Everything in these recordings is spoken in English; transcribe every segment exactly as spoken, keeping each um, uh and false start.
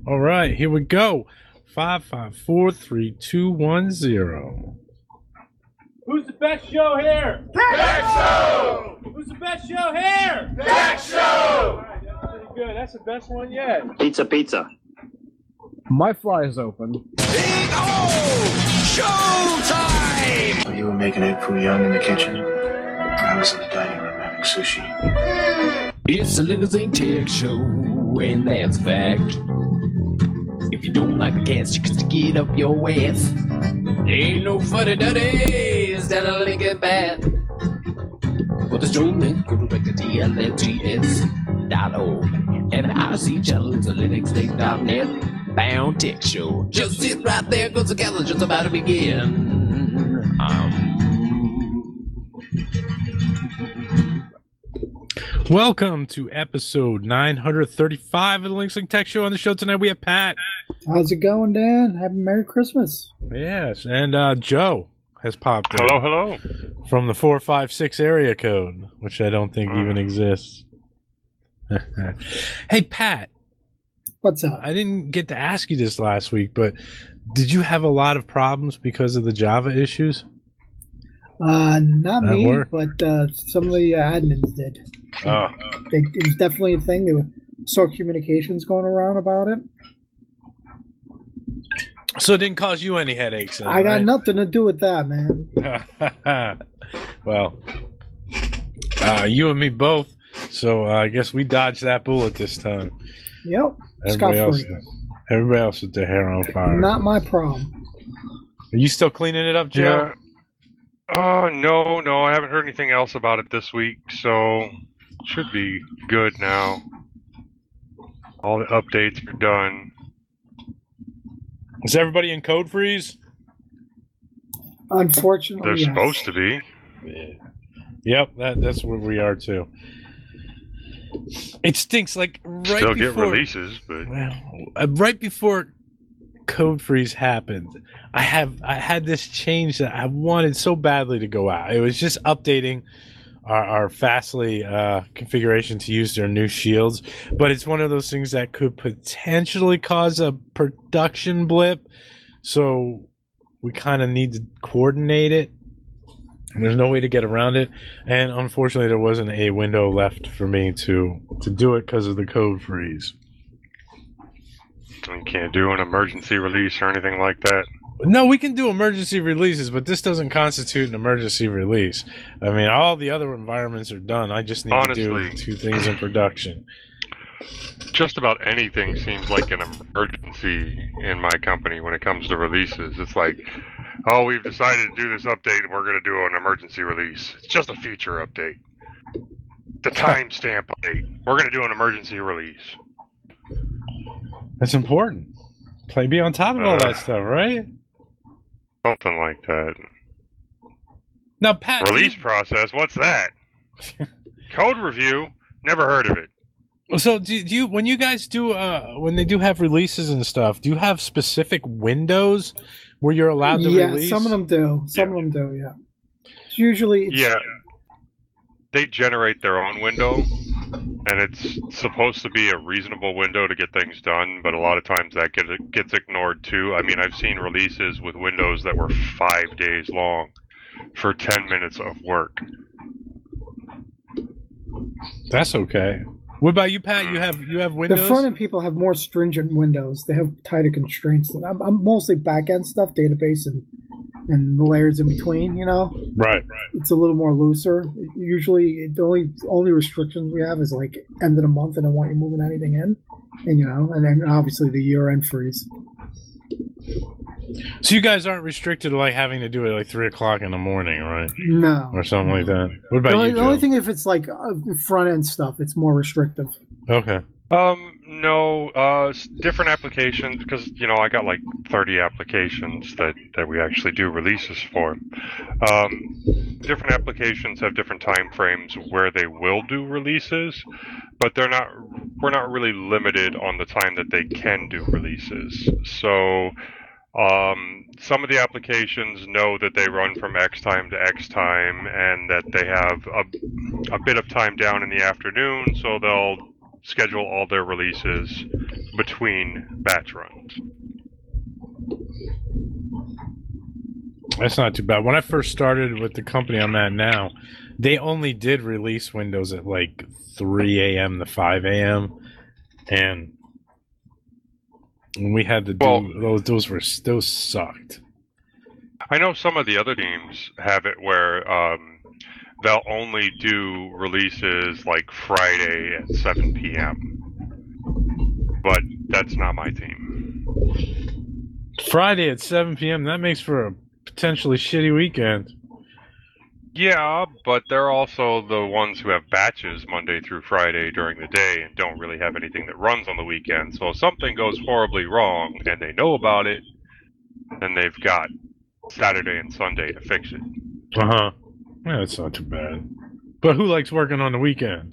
All right, here we go. Five, five, four, three, two, one, zero. Who's the best show here? Tech Show! Who's the best show here? Tech Show! All right, that's pretty good. That's the best one yet. Pizza, pizza. My fly is open. Big O! Showtime! So you were making egg foo young in the kitchen? I was in the dining room having sushi. It's a Limousine Tech Show, and that's a fact. If you don't like the cast, you can stick it up your ass. Ain't no funny duddies that are linking back. For the streaming, go direct to T L F G S dot org. And I C channel is a Linux Link dot net. Bound Tech Show. Just sit right there, cause the gal's just about to begin. Um... Welcome to episode nine thirty-five of the Linux Link Tech Show. On the show tonight, we have Pat. How's it going, Dan? Happy Merry Christmas. Yes, and uh, Joe has popped in. Hello, hello. From the four five six area code, which I don't think Mm. even exists. Hey, Pat. What's up? I didn't get to ask you this last week, but did you have a lot of problems because of the Java issues? Uh, not At me, work? but uh, some of the uh, admins did. Oh, They, it was definitely a thing. There were saw communications going around about it. So it didn't cause you any headaches? Then, I got right? nothing to do with that, man. Well, uh, you and me both. So uh, I guess we dodged that bullet this time. Yep. Everybody else, Scot-free. everybody else with their hair on fire. Not my problem. Are you still cleaning it up, Joe? yeah. Oh, no, no, I haven't heard anything else about it this week, so should be good now. All the updates are done. Is everybody in code freeze? Unfortunately, They're yes. supposed to be. Yeah. Yep, that, that's where we are too. It stinks like right Still before get releases, but Well, uh, right before code freeze happened, I have I had this change that I wanted so badly to go out. It was just updating our, our Fastly uh, configuration to use their new shields, but it's one of those things that could potentially cause a production blip. So we kind of need to coordinate it. And there's no way to get around it, and unfortunately, there wasn't a window left for me to to do it because of the code freeze. you can't do an emergency release or anything like that. No, we can do emergency releases, but this doesn't constitute an emergency release. I mean, all the other environments are done. I just need Honestly. to do two things in production. Just about anything seems like an emergency in my company when it comes to releases. It's like, oh, we've decided to do this update and we're going to do an emergency release. It's just a feature update. The timestamp update. We're going to do an emergency release. That's important. Play be on top of all Uh. that stuff, right? Something like that. Now, Pat, Release you- process, what's that? Code review, never heard of it. So, do, do you when you guys do uh, when they do have releases and stuff? Do you have specific windows where you're allowed to Yeah, release? some of them do. Some of them do, yeah. It's usually... It's, Yeah. They generate their own window, and it's supposed to be a reasonable window to get things done, but a lot of times that get, gets ignored too. I mean, I've seen releases with windows that were five days long for ten minutes of work. That's okay. What about you, Pat? You have you have The windows? front end people have more stringent windows. They have tighter constraints. Than I'm, I'm mostly back end stuff, database and and the layers in between. You know, Right, right. it's a little more looser. Usually, the only only restrictions we have is like end of the month, and I want you moving anything in, and you know, and then obviously the year end freeze. So you guys aren't restricted to like having to do it like three o'clock in the morning, right? No, Or something like that. What the about only, you, the only Joe? thing if it's like uh, front end stuff, it's more restrictive. Okay. Um, no, uh, s- different applications, because, you know, I got like thirty applications that, that we actually do releases for. Um, different applications have different time frames where they will do releases, but they're not, we're not really limited on the time that they can do releases. So, um, some of the applications know that they run from X time to X time and that they have a, a bit of time down in the afternoon, so they'll schedule all their releases between batch runs. That's not too bad. When I first started with the company I'm at now, they only did release Windows at like three a.m. to five a.m. and we had to do Well, those. Those were those sucked. I know some of the other teams have it where um, they'll only do releases like Friday at seven p.m. But that's not my team. Friday at seven p.m. That makes for a potentially shitty weekend. Yeah, but they're also the ones who have batches Monday through Friday during the day and don't really have anything that runs on the weekend. So if something goes horribly wrong and they know about it, then they've got Saturday and Sunday to fix it. Uh huh. Yeah, that's not too bad. But who likes working on the weekend?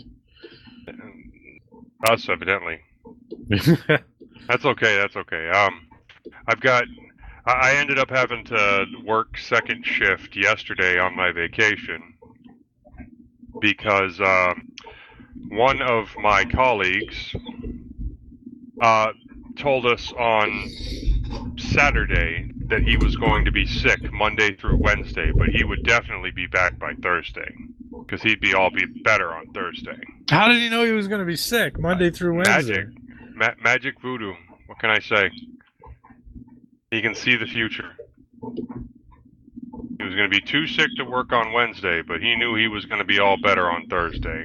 Us, evidently. That's okay, that's okay. Um, I've got... I ended up having to work second shift yesterday on my vacation because um, one of my colleagues uh, told us on Saturday that he was going to be sick Monday through Wednesday, but he would definitely be back by Thursday because he'd be all be better on Thursday. How did he know he was going to be sick Monday through Wednesday? Magic, Ma- magic voodoo. What can I say? He can see the future. He was going to be too sick to work on Wednesday, but he knew he was going to be all better on Thursday.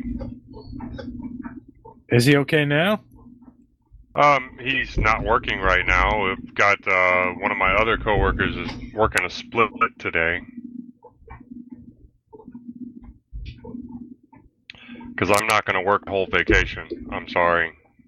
Is he okay now? Um, he's not working right now. We've got uh, one of my other coworkers is working a split today. Because I'm not going to work the whole vacation. I'm sorry.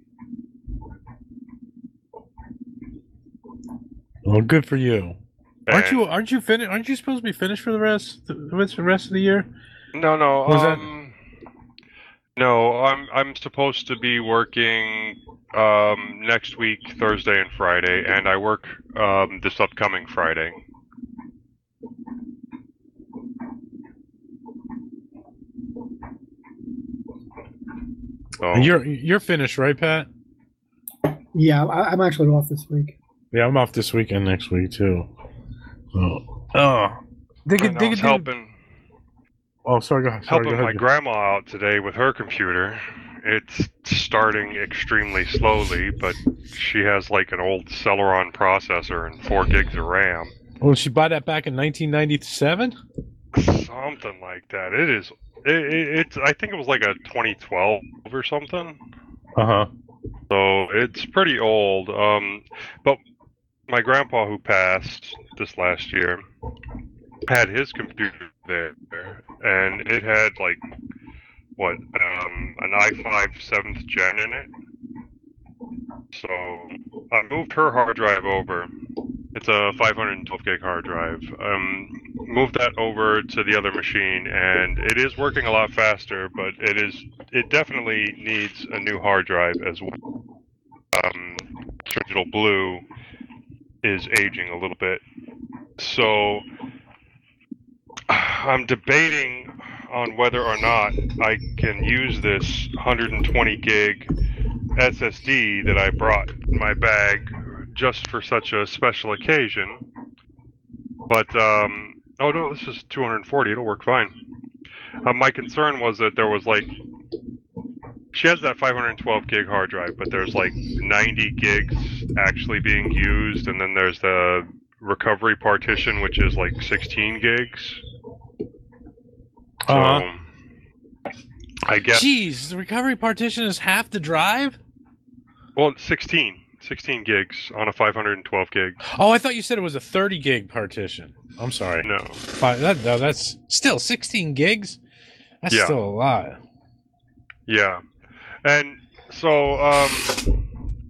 Well, good for you. Aren't And- you? Aren't you finished? Aren't you supposed to be finished for the rest? The the rest of the year? No, no. Was that- um, No, I'm I'm supposed to be working um, next week, Thursday and Friday, and I work um, this upcoming Friday. So, You're you're finished, right, Pat? Yeah, I, I'm actually off this week. Yeah, I'm off this weekend, next week too. Oh, oh. Dig it, and I dig was it, dig it. helping Oh, sorry, go ahead. Sorry, helping go my ahead. grandma out today with her computer. It's starting extremely slowly, but she has like an old Celeron processor and four gigs of RAM. Oh, did she buy that back in nineteen ninety-seven? Something like that. It is. It, it, it's. I think it was like a twenty twelve or something. Uh huh. So it's pretty old. Um, but my grandpa, who passed this last year, had his computer there, and it had like what um, an i five seventh gen in it. So I moved her hard drive over. It's a five hundred twelve gig hard drive. Um, moved that over to the other machine, and it is working a lot faster. But it is it definitely needs a new hard drive as well. Um, Digital Blue is aging a little bit, so I'm debating on whether or not I can use this one hundred twenty gig S S D that I brought in my bag just for such a special occasion. But, um, oh no, this is two hundred forty, it'll work fine. Uh, my concern was that there was like, she has that five hundred twelve gig hard drive, but there's like ninety gigs actually being used, and then there's the recovery partition, which is like sixteen gigs. So, Uh-huh. I guess, Jeez, the recovery partition is half the drive? well, it's sixteen. sixteen gigs on a five hundred twelve gig. Oh, I thought you said it was a thirty gig partition. I'm sorry. No. Five, that, no, that's still sixteen gigs? That's Yeah. still a lot. Yeah. And so, um,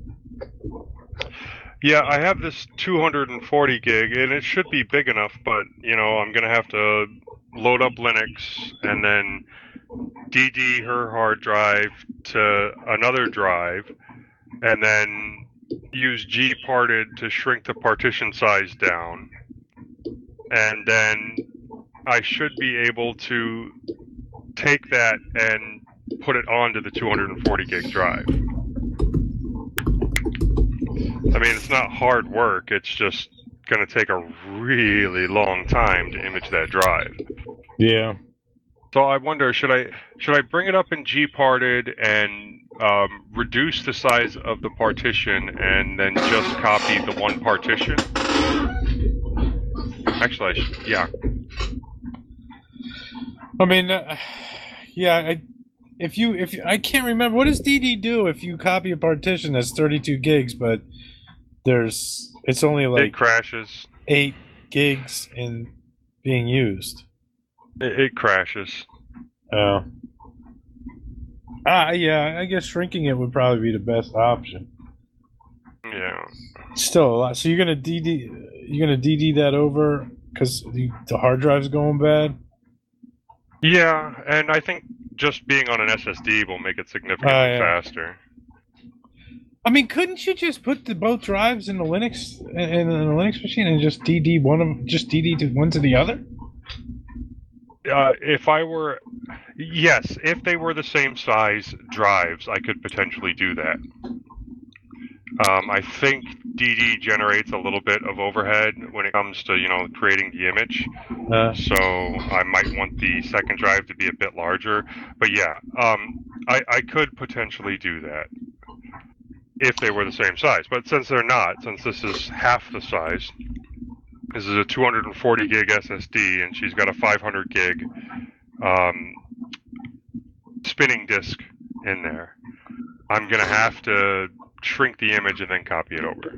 yeah, I have this two hundred forty gig, and it should be big enough, but, you know, I'm going to have to load up Linux and then D D her hard drive to another drive, and then use Gparted to shrink the partition size down. And then I should be able to take that and put it onto the two hundred forty gig drive. I mean, it's not hard work. It's just going to take a really long time to image that drive. Yeah. So I wonder, should I should I bring it up in G-parted and um, reduce the size of the partition and then just copy the one partition? Actually, I should, yeah. I mean, uh, yeah. I, if you if you, I can't remember, what does D D do if you copy a partition that's thirty-two gigs, but there's it's only like It crashes. eight gigs in being used. It, it crashes. Oh. Ah, yeah. I guess shrinking it would probably be the best option. Yeah. Still a lot. So you're gonna D D you're gonna D D that over because the, the hard drive's going bad. Yeah, and I think just being on an S S D will make it significantly Oh, yeah. faster. I mean, couldn't you just put the both drives in the Linux in the Linux machine and just D D one of just D D to one to the other? Uh, if I were, yes, if they were the same size drives, I could potentially do that. Um, I think D D generates a little bit of overhead when it comes to, you know, creating the image. Uh, So I might want the second drive to be a bit larger. But yeah, um, I, I could potentially do that if they were the same size. But since they're not, since this is half the size, this is a two hundred forty gig S S D, and she's got a five hundred gig um, spinning disk in there. I'm going to have to shrink the image and then copy it over.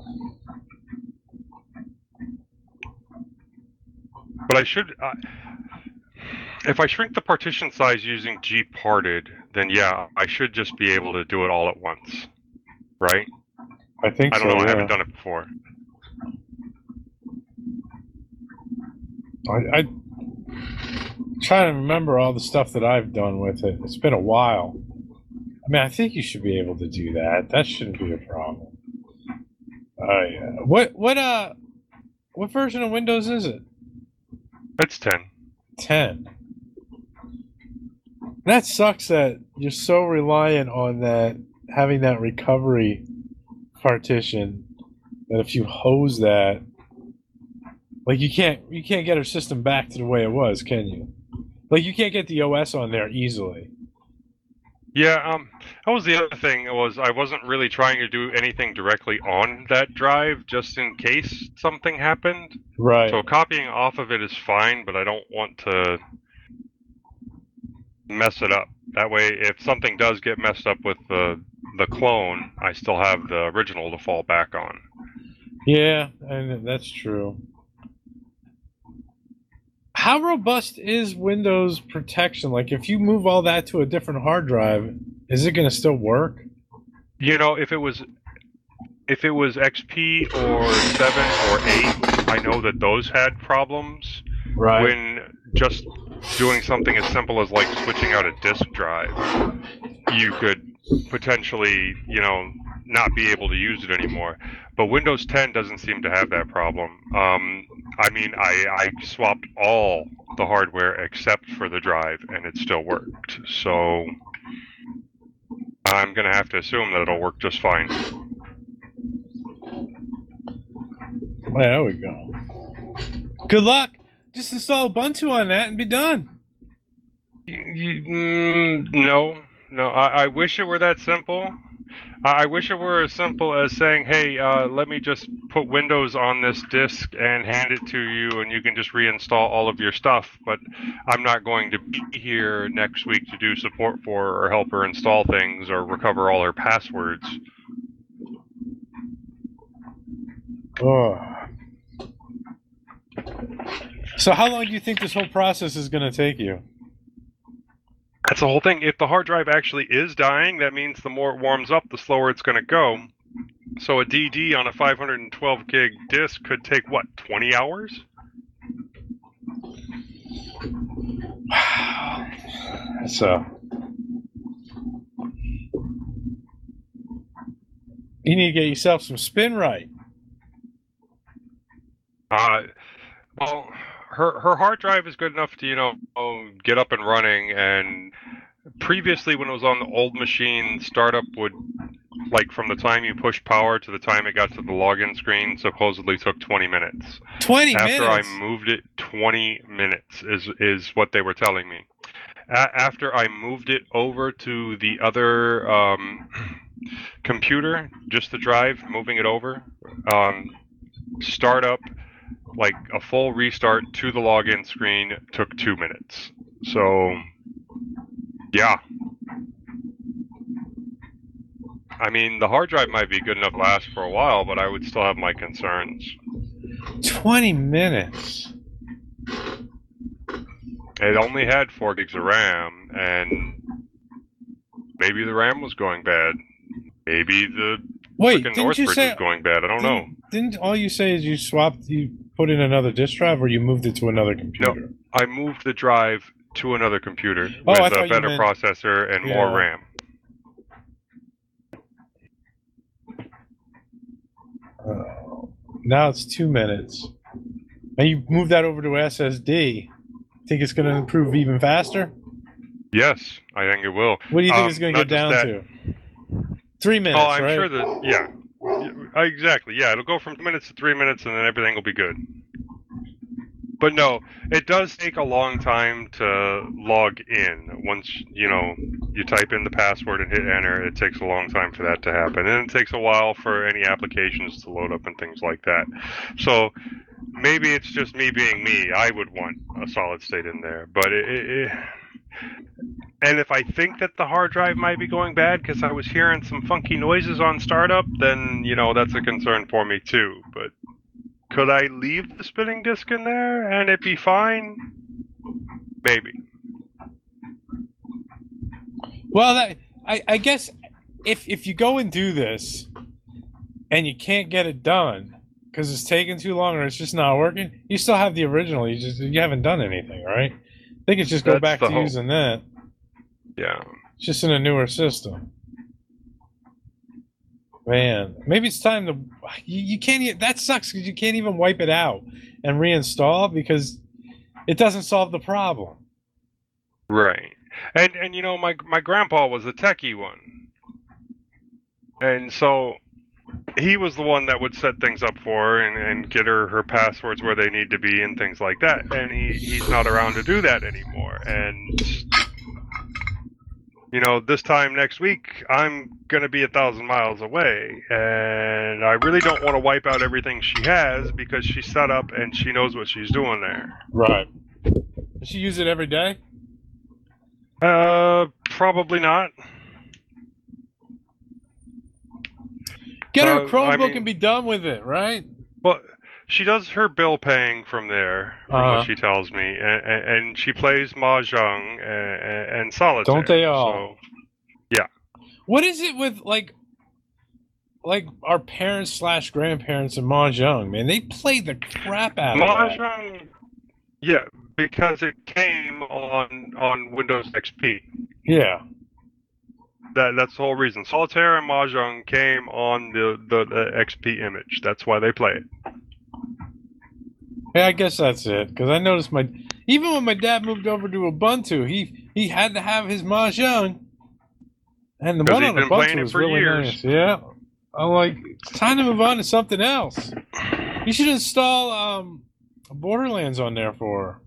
But I should... Uh, if I shrink the partition size using G-parted, then yeah, I should just be able to do it all at once. Right? I think I don't so, know, I yeah. haven't done it before. I, I trying to remember all the stuff that I've done with it. It's been a while. I mean, I think you should be able to do that. That shouldn't be a problem. Oh yeah. What what uh what version of Windows is it? It's ten. ten. That sucks that you're so reliant on that having that recovery partition that if you hose that, like you can't you can't get her system back to the way it was, can you? Like you can't get the O S on there easily. Yeah, um, that was the other thing, was I wasn't really trying to do anything directly on that drive, just in case something happened. Right. So copying off of it is fine, but I don't want to mess it up. That way, if something does get messed up with the the clone, I still have the original to fall back on. Yeah, and that's true. How robust is Windows protection? Like, if you move all that to a different hard drive, is it going to still work? You know, if it was if it was X P or seven or eight, I know that those had problems. Right. When just doing something as simple as like switching out a disk drive, you could potentially, you know, not be able to use it anymore. But Windows ten doesn't seem to have that problem. Um, I mean, I, I swapped all the hardware except for the drive, and it still worked. So I'm going to have to assume that it'll work just fine. Well, there we go. Good luck. Just install Ubuntu on that and be done. You, you, mm, no, no. I, I wish it were that simple. I wish it were as simple as saying, hey, uh, let me just put Windows on this disk and hand it to you, and you can just reinstall all of your stuff. But I'm not going to be here next week to do support for her or help her install things or recover all her passwords. Oh. So how long do you think this whole process is going to take you? That's the whole thing. If the hard drive actually is dying, that means the more it warms up, the slower it's going to go. So a D D on a five hundred twelve gig disk could take, what, twenty hours? So you need to get yourself some spin right. Uh, well, her her hard drive is good enough to, you know, get up and running and previously, when it was on the old machine, startup would, like, from the time you push power to the time it got to the login screen, supposedly took twenty minutes. twenty After minutes? I moved it, twenty minutes is is what they were telling me. A- after I moved it over to the other um, computer, just the drive, moving it over, um, startup, like a full restart to the login screen took two minutes. So, yeah. I mean, the hard drive might be good enough to last for a while, but I would still have my concerns. twenty minutes. It only had four gigs of RAM, and maybe the RAM was going bad. Maybe the Wait, frickin' didn't you Northbridge say was going bad. I don't know. didn't, didn't all you say is you swapped, you put in another disk drive, or you moved it to another computer? I moved the drive to another computer Oh, I with thought a you better meant- processor and more Yeah. RAM. Uh, now it's two minutes. And you move that over to S S D. Think it's going to improve even faster? Yes, I think it will. What do you think Um, it's going to not get down just to? Three minutes, Oh, I'm right? sure that, yeah. Yeah, exactly. Yeah, it'll go from two minutes to three minutes, and then everything will be good. But no, it does take a long time to log in. Once, you know, you type in the password and hit enter, it takes a long time for that to happen. And it takes a while for any applications to load up and things like that. So maybe it's just me being me. I would want a solid state in there. But it... it, it and if I think that the hard drive might be going bad because I was hearing some funky noises on startup, then, you know, that's a concern for me too. But could I leave the spinning disk in there and it be fine? Maybe. Well, that, I, I guess if if you go and do this and you can't get it done because it's taking too long or it's just not working, you still have the original. You just you haven't done anything, right? I think it's just go That's back the to hope. using that. Yeah. It's just in a newer system. Man, maybe it's time to. You, you can't. e- That sucks because you can't even wipe it out and reinstall because it doesn't solve the problem. Right. And and you know, my my grandpa was a techie one. And so he was the one that would set things up for her and, and get her her passwords where they need to be and things like that. And he, he's not around to do that anymore. And you know, this time next week, I'm going to be a thousand miles away, and I really don't want to wipe out everything she has because she's set up and she knows what she's doing there. Right. Does she use it every day? Uh, probably not. Get her Uh, a Chromebook I mean- and be done with it, right? Well, she does her bill paying from there, from Uh-huh. what she tells me, and, and, and she plays mahjong and, and solitaire. Don't they all? So, What is it with like, like our parents slash grandparents and mahjong? Man, they play the crap out of that. mahjong, yeah, because it came on on Windows X P. Yeah. That that's the whole reason. Solitaire and mahjong came on the, the, the X P image. That's why they play it. Yeah, I guess that's it. Because I noticed my, even when my dad moved over to Ubuntu, he he had to have his mahjong, and the 'Cause one he's on been playing Ubuntu it was for really years. nice. Yeah, I'm like, it's time to move on to something else. You should install um, Borderlands on there for her.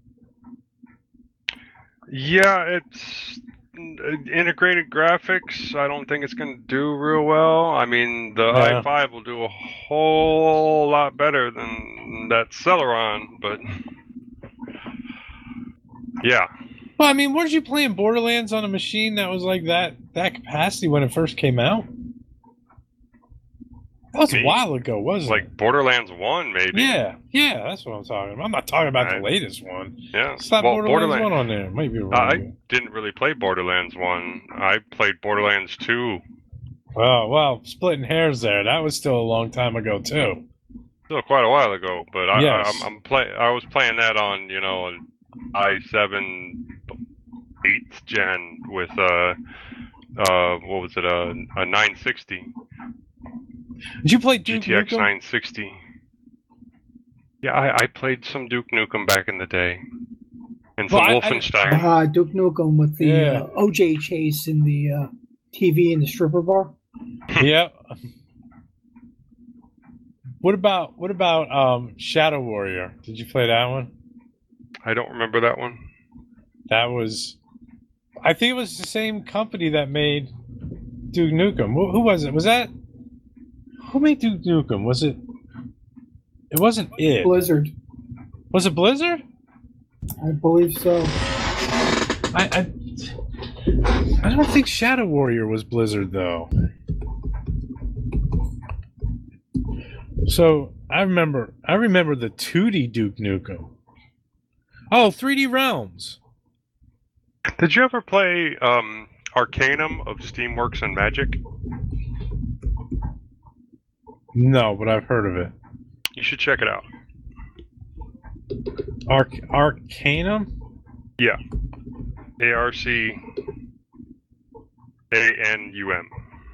Yeah, it's uh, integrated graphics. I don't think it's going to do real well. I mean, the Yeah. i five will do a whole lot better than that Celeron, but yeah. Well, I mean, weren't you playing Borderlands on a machine that was like that that capacity when it first came out? That was Me? a while ago, wasn't Like it? Borderlands one, maybe. Yeah, yeah, that's what I'm talking about. I'm not talking about Right. the latest one. Yeah. Slap Well, Borderlands Borderland- one on there. It might be wrong. I didn't really play Borderlands one. I played Borderlands two. Oh, well, splitting hairs there. That was still a long time ago, too. Still quite a while ago, but I, Yes. I, I'm, I'm play. I was playing that on, you know, an i seven eighth gen with uh, uh, what was it, uh, a nine sixty Did you play Duke G T X Nukem? nine sixty. Yeah, I, I played some Duke Nukem back in the day. and some Well, I- I- Wolfenstein. Uh, Duke Nukem with the Yeah. uh, O J chase in the uh, T V in the stripper bar. Yeah. What about what about um, Shadow Warrior? Did you play that one? I don't remember that one. That was, I think it was the same company that made Duke Nukem. Who, who was it? Was that who made Duke Nukem? Was it? It wasn't it. Blizzard, Was it Blizzard? I believe so. I, I I don't think Shadow Warrior was Blizzard though. So I remember I remember the two D Duke Nukem. Oh, three D Realms. Did you ever play um, Arcanum of Steamworks and Magic? No, but I've heard of it. You should check it out. Arc Arcanum? Yeah. A R C A N U M.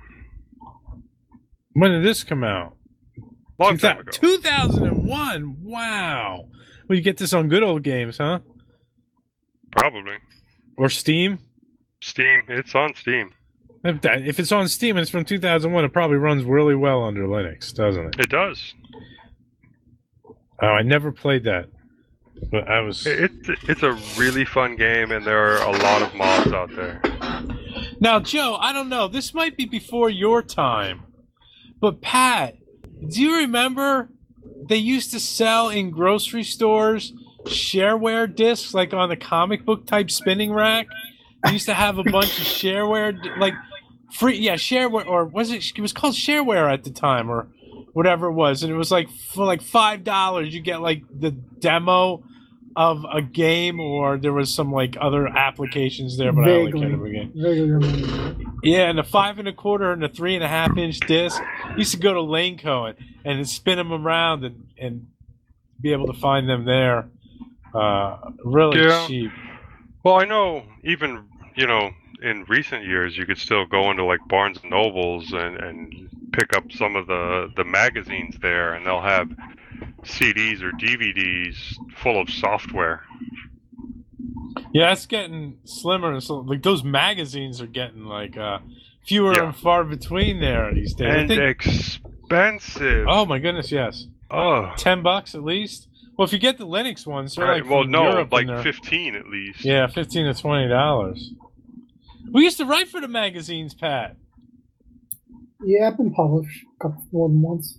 When did this come out? Long time ago. two thousand one. Wow. Well, you get this on good old games, huh? Probably. Or Steam? Steam. It's on Steam. If, that, if it's on Steam and it's from two thousand one, it probably runs really well under Linux, doesn't it? It does. Oh, I never played that. But I was... It, it's it's a really fun game, and there are a lot of mods out there. Now, Joe, I don't know. This might be before your time. But, Pat, do you remember they used to sell in grocery stores shareware discs, like on the comic book type spinning rack? They used to have a bunch of shareware, like, free, yeah, shareware, or was it, it was called shareware at the time, or whatever it was. And it was like, for like five dollars, you get like the demo of a game, or there was some like other applications there, but Vaguely. I only can't remember again. Vaguely remember that. Yeah, and a five and a quarter and a three and a half inch disc. Used to go to Laneco and, and spin them around and, and be able to find them there. Uh, really Yeah. cheap. Well, I know even, you know, in recent years, you could still go into like Barnes and Nobles and, and pick up some of the, the magazines there, and they'll have C Ds or D V Ds full of software. Yeah, it's getting slimmer and so like those magazines are getting like uh, fewer Yeah. and far between there these days. I And think- expensive. oh my goodness, yes, Oh. ten bucks at least. Well, if you get the Linux ones, they're Right, like well, from no, Europe like and they're- fifteen at least. yeah, fifteen to twenty dollars. We used to write for the magazines, Pat. Yeah, I've been published a couple more than once.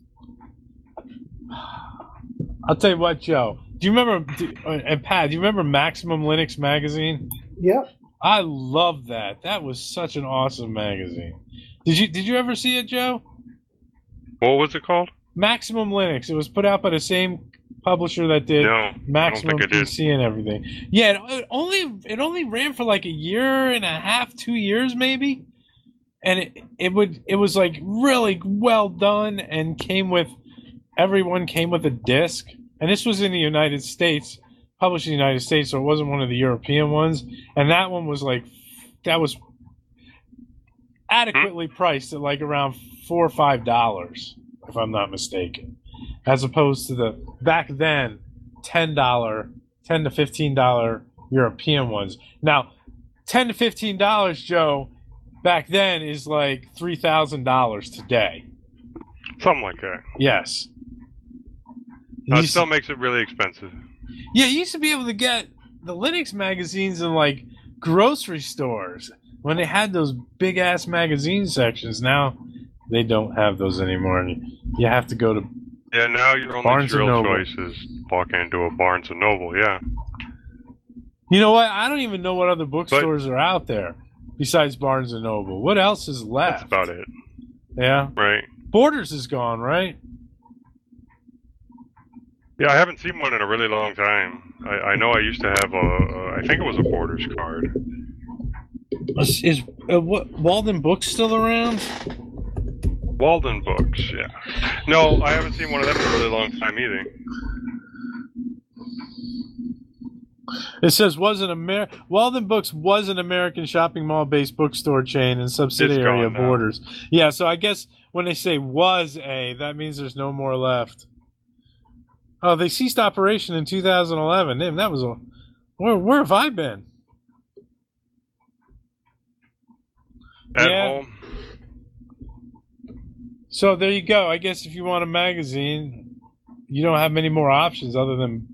I'll tell you what, Joe. Do you remember? Do, uh, and Pat, do you remember Maximum Linux magazine? Yep. I love that. That was such an awesome magazine. Did you Did you ever see it, Joe? What was it called? Maximum Linux. It was put out by the same publisher that did No, Maximum I don't think I did. P C and everything. Yeah, it, it only it only ran for like a year and a half, two years maybe, and it it would it was like really well done and came with everyone came with a disc, and this was in the United States, published in the United States, so it wasn't one of the European ones, and that one was like that was adequately priced at like around four or five dollars, if I'm not mistaken, as opposed to the back then ten dollar, ten to fifteen dollar European ones. Now, ten to fifteen dollars, Joe, back then is like three thousand dollars today. Something like that. Yes. No, You it used still to- makes it really expensive. yeah, you used to be able to get the Linux magazines in like grocery stores when they had those big ass magazine sections. Now they don't have those anymore, and you have to go to Yeah, now your only Barnes and real Noble. choice is walking into a Barnes and Noble. Yeah. You know what? I don't even know what other bookstores are out there besides Barnes and Noble. What else is left? That's about it. Yeah. Right. Borders is gone, right? Yeah, I haven't seen one in a really long time. I, I know I used to have a, a, I think it was a Borders card. Is, is uh, what, Walden Books still around? Walden Books, yeah. No, I haven't seen one of them in a really long time either. It says was an Amer- Walden Books was an American shopping mall-based bookstore chain and subsidiary gone of now. Borders. Yeah, so I guess when they say was a, that means there's no more left. Oh, they ceased operation in two thousand eleven. Damn, that was a Where where have I been? At Yeah. home. So there you go. I guess if you want a magazine, you don't have many more options other than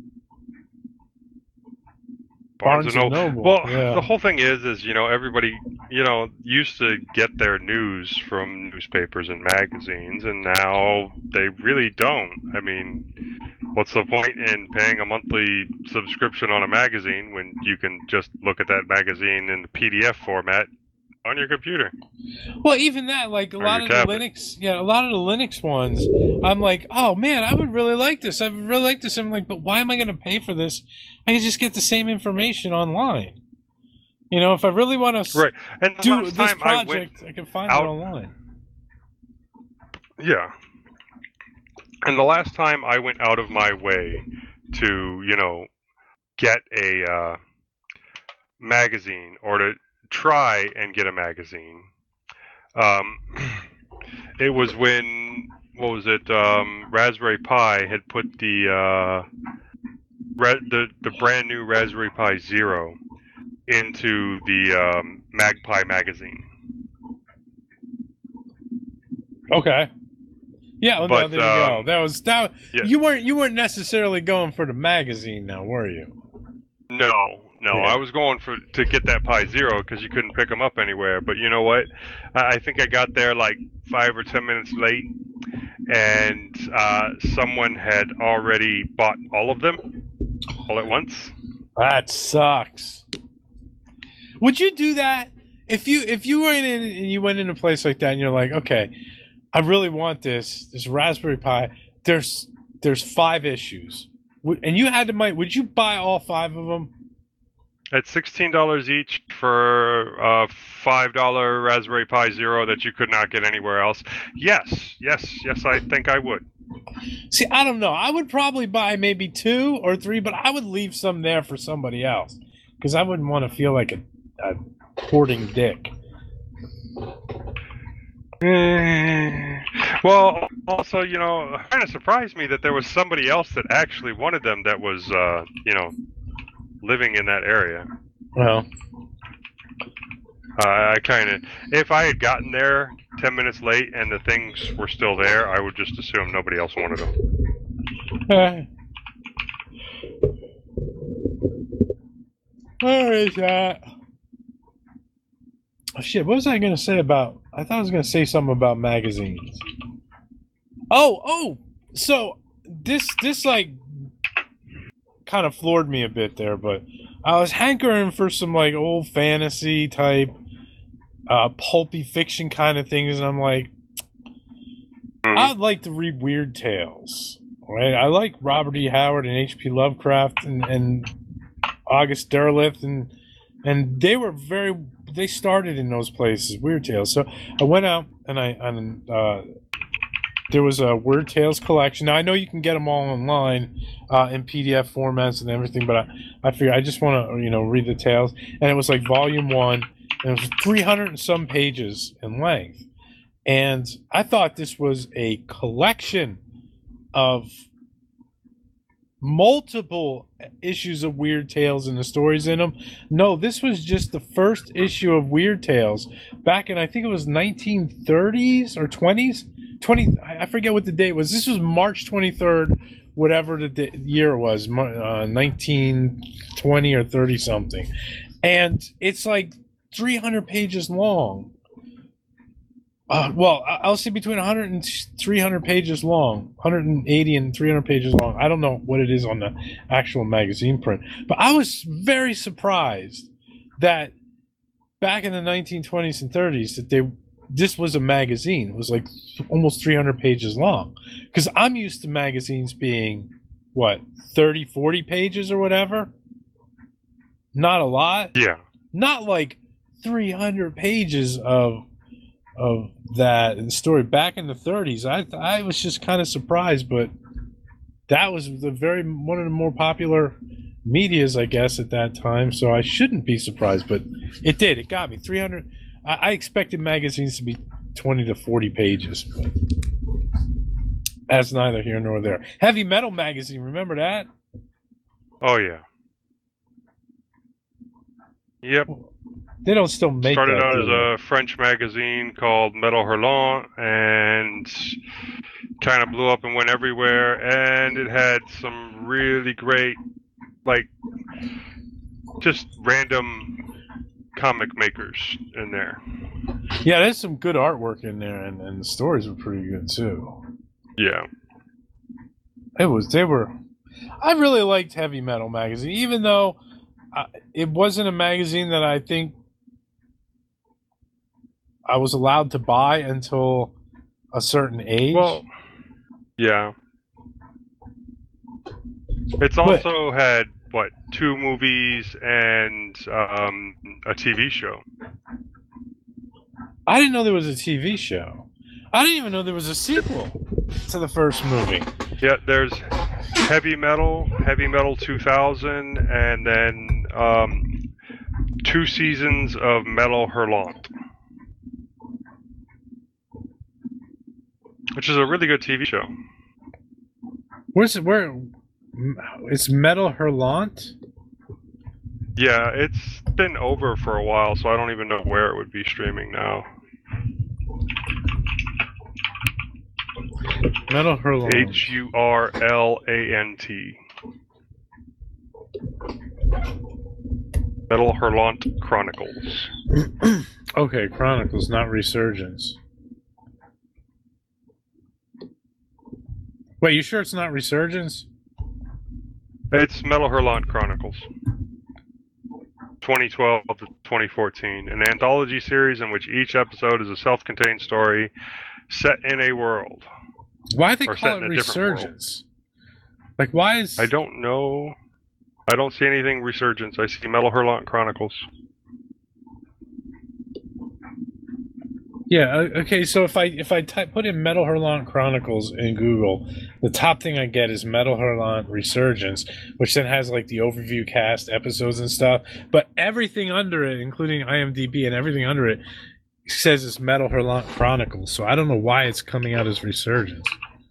Barnes, Barnes and and Noble. Noble, Well, yeah. the whole thing is, is you know, everybody, you know, used to get their news from newspapers and magazines, and now they really don't. I mean, what's the point in paying a monthly subscription on a magazine when you can just look at that magazine in the P D F format on your computer? Well, even that, like a Or lot your of the tablet. Linux, yeah, a lot of the Linux ones, I'm like, oh man, I would really like this. I would really like this. I'm like, but why am I going to pay for this? I can just get the same information online. You know, if I really want to Right. And the do last this time I went project, I, can find out- it online. Yeah. And the last time I went out of my way to, you know, get a uh, magazine or to try and get a magazine, um, it was when, what was it, um, Raspberry Pi had put the, uh, ra- the, the brand new Raspberry Pi Zero into the um, Magpie magazine. Okay. Yeah, well, But, no, there you go. um, That was that. yeah. You weren't you weren't necessarily going for the magazine, now, were you? No, no, Yeah. I was going for to get that Pi Zero because you couldn't pick them up anywhere. But you know what? I I think I got there like five or ten minutes late, and uh, someone had already bought all of them all at once. That sucks. Would you do that if you if you went in and you went in a place like that and you're like, okay, I really want this this Raspberry Pi. There's there's five issues, Would- and you had to might. Would you buy all five of them? At sixteen dollars each for a five dollar Raspberry Pi Zero that you could not get anywhere else. Yes, yes, yes. I think I would. See, I don't know. I would probably buy maybe two or three, but I would leave some there for somebody else because I wouldn't want to feel like a, a hoarding dick. Well, also, you know, it kind of surprised me that there was somebody else that actually wanted them that was, uh, you know, living in that area. Well, Uh, I kind of, if I had gotten there ten minutes late and the things were still there, I would just assume nobody else wanted them. eh. Where is that? Oh shit! What was I going to say about? I thought I was going to say something about magazines. Oh, oh! So this this like kind of floored me a bit there, but I was hankering for some like old fantasy type, uh, pulpy fiction kind of things, and I'm like, I'd like to read Weird Tales. Right? I like Robert E. Howard and H P Lovecraft and, and August Derleth, and and they were very. They started in those places, Weird Tales. So I went out and I and uh, there was a Weird Tales collection. Now I know you can get them all online uh, in P D F formats and everything, but I, I figured I just want to you know read the tales. And it was like volume one, and it was three hundred and some pages in length. And I thought this was a collection of multiple issues of Weird Tales and the stories in them. No, this was just the first issue of Weird Tales back in, I think it was nineteen thirties or twenties. twenty, I forget what the date was. This was March twenty-third, whatever the day, year was, uh, nineteen twenty or thirty something. And it's like three hundred pages long. Uh, well, I- I'll say between one hundred and three hundred pages long, one hundred eighty and three hundred pages long. I don't know what it is on the actual magazine print, but I was very surprised that back in the nineteen twenties and thirties that they this was a magazine. It was like almost three hundred pages long, because I'm used to magazines being what thirty, forty pages or whatever. Not a lot. Yeah. Not like three hundred pages of of that and story back in the thirties. I I was just kind of surprised, but that was the very one of the more popular medias, I guess, at that time. So I shouldn't be surprised, but it did. It got me three hundred. I, I expected magazines to be twenty to forty pages, but that's neither here nor there. Heavy Metal magazine, remember that? Oh yeah. Yep. They don't still make Started that. out do as they? a French magazine called Metal Hurlant, and kind of blew up and went everywhere. And it had some really great, like, just random comic makers in there. Yeah, there's some good artwork in there, and, and the stories were pretty good too. Yeah. It was. They were. I really liked Heavy Metal magazine, even though uh, it wasn't a magazine that I think I was allowed to buy until a certain age. Well, yeah. It's also had, what, two movies and um, a T V show. I didn't know there was a T V show. I didn't even know there was a sequel to the first movie. Yeah, there's Heavy Metal, Heavy Metal two thousand, and then um, two seasons of Metal Hurlant, which is a really good T V show. Where's it? Where? It's Metal Hurlant? Yeah, it's been over for a while, so I don't even know where it would be streaming now. Metal Hurlant. H U R L A N T. Metal Hurlant Chronicles. Okay, Chronicles, not Resurgence. Wait, you sure it's not Resurgence? It's Metal Hurlant Chronicles. twenty twelve to twenty fourteen, an anthology series in which each episode is a self-contained story set in a world. Why they Or call set it in a different world. Resurgence? Like, why is... I don't know. I don't see anything Resurgence. I see Metal Hurlant Chronicles. Yeah, o- okay, so if I if I type, put in Metal Hurlant Chronicles in Google, the top thing I get is Metal Hurlant Resurgence, which then has like the overview cast, episodes and stuff, but everything under it, including IMDb and everything under it, says it's Metal Hurlant Chronicles, so I don't know why it's coming out as Resurgence.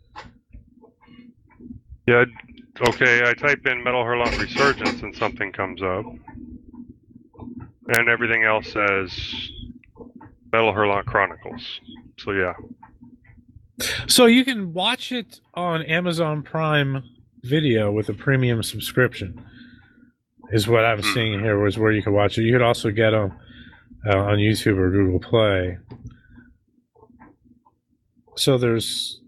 Yeah, okay, I type in Metal Hurlant Resurgence and something comes up. And everything else says Metal Hurlant Chronicles. So yeah. So you can watch it on Amazon Prime Video with a premium subscription, is what I'm seeing here, was where you can watch it. You could also get them uh, on YouTube or Google Play. So there's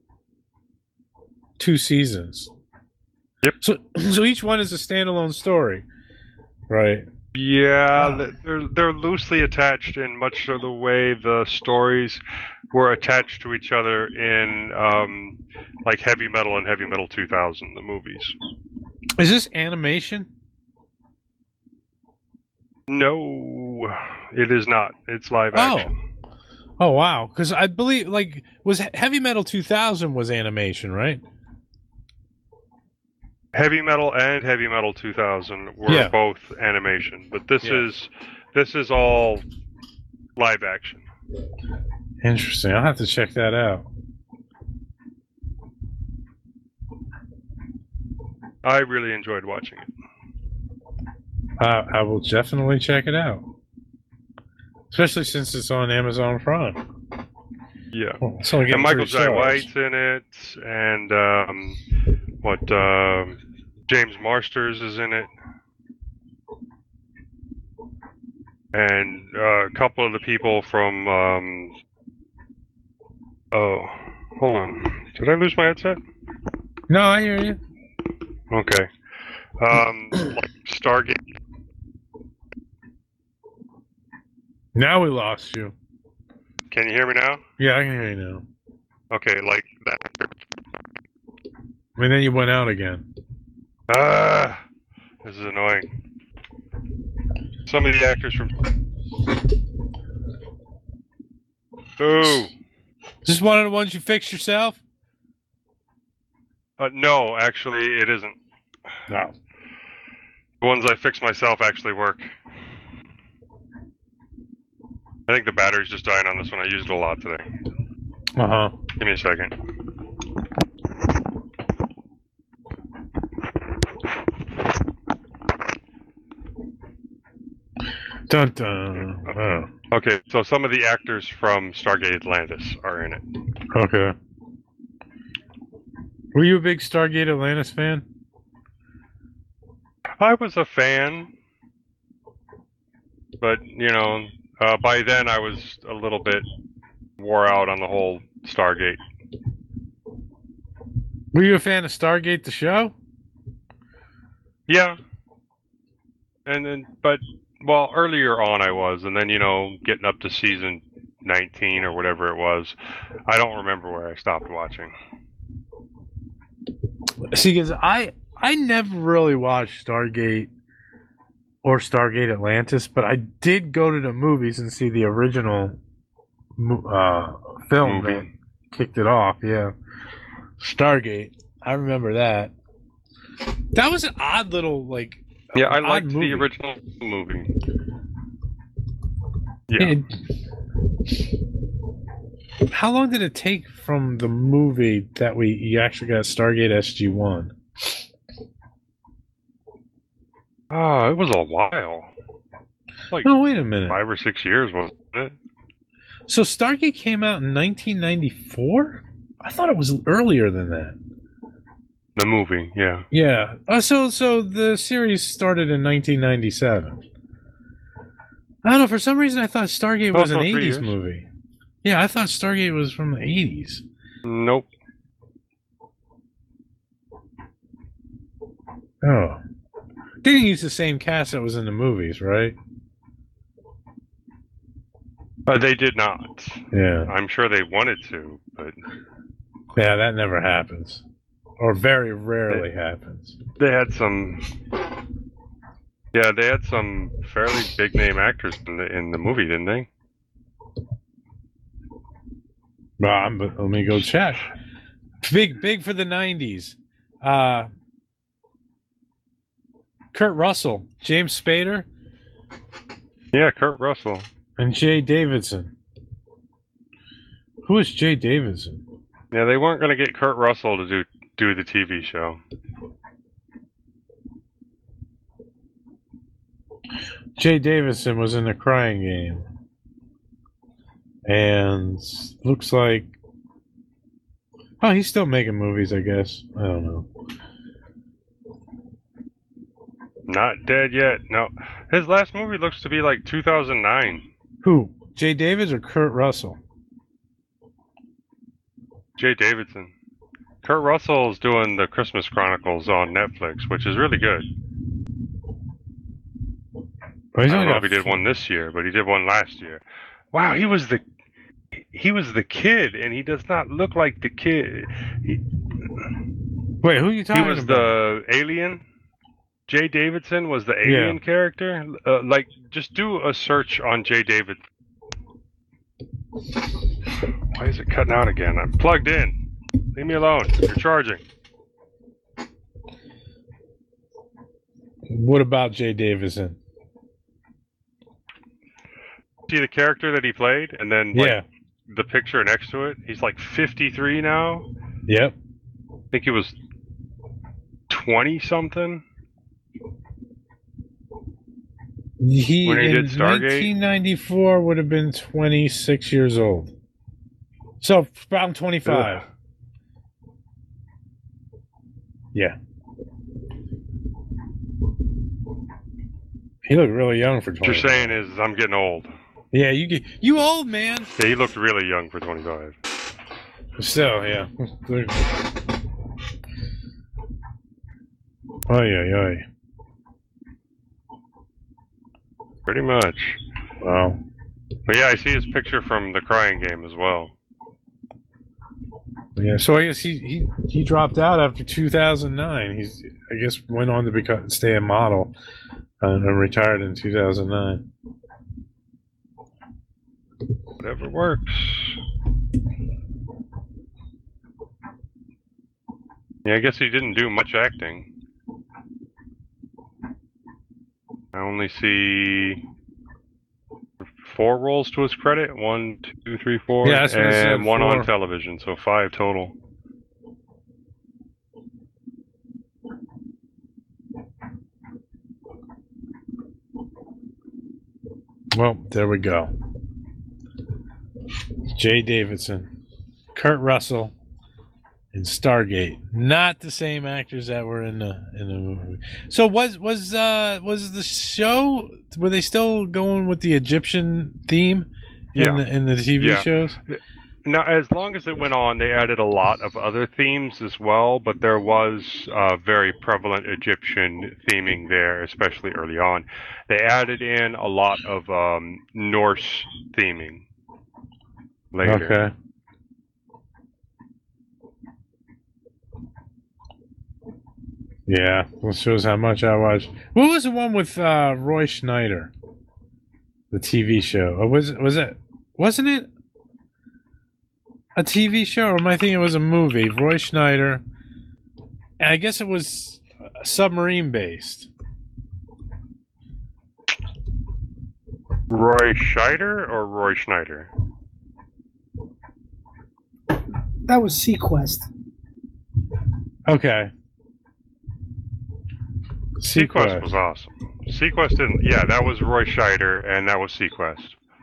two seasons. Yep. So so each one is a standalone story, right? Yeah, th- they're they're loosely attached in much of the way the stories were attached to each other in um, like Heavy Metal and Heavy Metal two thousand, the movies. Is this animation? No, it is not. It's live action. Oh, wow! Because I believe like was Heavy Metal two thousand was animation, right? Heavy Metal and Heavy Metal two thousand were Yeah. both animation, but this Yeah. is this is all live action. Interesting. I'll have to check that out. I really enjoyed watching it. Uh, I will definitely check it out, especially since it's on Amazon Prime. Yeah. Oh, it's only getting And Michael three Jai stars. White's in it, and um, what um, James Marsters is in it, and uh, a couple of the people from. Um, oh, hold on. Did I lose my headset? No, I hear you. Okay. Um, like Stargate. Now we lost you. Can you hear me now? Yeah, I can hear you now. Okay, like that. And then you went out again. Ah, this is annoying. Some of the actors from. Ooh. Is this one of the ones you fixed yourself? Uh, no, actually, it isn't. No. The ones I fix myself actually work. I think the battery's just dying on this one. I used it a lot today. Uh huh. Give me a second. Dun dun. Oh, Okay, so some of the actors from Stargate Atlantis are in it. okay. Were you a big Stargate Atlantis fan? I was a fan, but you know, uh, by then I was a little bit wore out on the whole Stargate. Were you a fan of Stargate the show? Yeah, and then but well, earlier on I was, and then you know, getting up to season nineteen or whatever it was, I don't remember where I stopped watching. See, because I I never really watched Stargate or Stargate Atlantis, but I did go to the movies and see the original mo- uh, film Movie. that kicked it off. Yeah, Stargate. I remember that. That was an odd little like. Yeah, I odd liked movie. the original movie. Yeah. And how long did it take from the movie that we you actually got Stargate S G one? Oh, it was a while. Like No, wait a minute. five or six years, wasn't it? So Stargate came out in nineteen ninety-four? I thought it was earlier than that. The movie, yeah. Yeah. Uh, so so the series started in nineteen ninety-seven. I don't know. For some reason, I thought Stargate was Also an three eighties years. movie. Yeah, I thought Stargate was from the eighties. Nope. Oh. They didn't use the same cast that was in the movies, right? Uh, they did not. Yeah. I'm sure they wanted to, but Yeah, that never happens. Or very rarely happens. they had some. Yeah, they had some fairly big name actors in the in the movie, didn't they? Well, I'm, let me go check. Big, big for the nineties. Uh, Kurt Russell, James Spader, Yeah, Kurt Russell. and Jay Davidson. Who is Jay Davidson? Yeah, they weren't going to get Kurt Russell to do do the T V show. Jay Davidson was in The Crying Game. And looks like... Oh, he's still making movies, I guess. I don't know. Not dead yet. No, his last movie looks to be like two thousand nine. Who? Jay Davids or Kurt Russell? Jay Davidson. Kurt Russell's doing the Christmas Chronicles on Netflix, which is really good. Oh, he's I don't only know got if he did one this year, but he did one last year. Wow, he was the he was the kid, and he does not look like the kid. He, Wait, who are you he talking was about? the alien. Jay Davidson was the alien Yeah. character. Uh, like, just do a search on Jay David. Why is it cutting out again? I'm plugged in. Leave me alone. You're charging. What about Jay Davidson? See the character that he played, and then like, Yeah. the picture next to it. He's like fifty-three now. Yep. I think he was twenty something. He, When he in did Stargate? nineteen ninety-four would have been twenty-six years old. So around twenty-five. Ugh. Yeah. He looked really young for What you're twenty-five. saying is I'm getting old. Yeah, you get you old man. Yeah, he looked really young for twenty-five. Still, yeah. Oy, oy, oy. Pretty much. Wow. But yeah, I see his picture from the Crying Game as well. Yeah, so I guess he, he, he dropped out after two thousand nine. He's I guess went on to become stay a model uh, and retired in two thousand nine. Whatever works. Yeah, I guess he didn't do much acting. I only see four roles to his credit. One, two, three, four. Yeah, that's what it said, and one four. on television, so five total. Well, there we go. Jay Davidson, Kurt Russell, and Stargate. Not the same actors that were in the in the movie. So was was uh was the show, were they still going with the Egyptian theme in Yeah. the in the T V Yeah. shows? Now, as long as it went on, they added a lot of other themes as well, but there was uh, very prevalent Egyptian theming there, especially early on. They added in a lot of um, Norse theming later. Okay. Yeah, that shows how much I watched. What was the one with uh, Roy Schneider? The T V show. Or was it? Was it? Wasn't it a T V show? Or am I thinking it was a movie? Roy Schneider. And I guess it was submarine based. Roy Scheider or Roy Schneider? That was Sequest. Okay. Sequest was awesome. Sequest didn't. Yeah, that was Roy Scheider, and that was Sequest.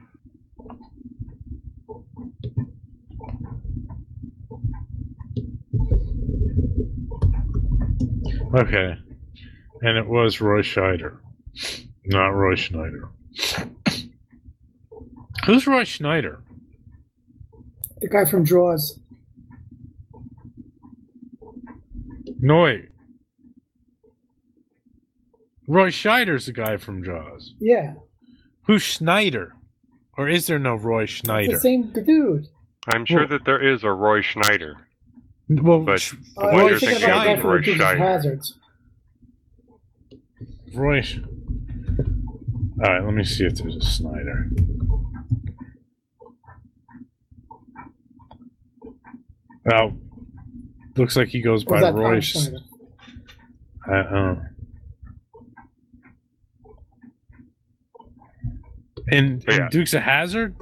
Okay. And it was Roy Scheider, not Roy Schneider. Who's Roy Schneider? The guy from Jaws. No, wait. Roy Scheider's the guy from Jaws. Yeah. Who's Schneider? Or is there no Roy The Schneider? same dude. I'm sure Well- that there is a Roy Schneider, Well, but Sch- Uh, what Roy you're thinking thinking about the of guy is from Roy the Dukes of Scheider. Hazzards. Roy. Sch- All right, let me see if there's a Snyder. Oh, looks like he goes Or by is that Roy. Tom Sch- Schneider? Uh, uh. And, But yeah. and Dukes of Hazzard.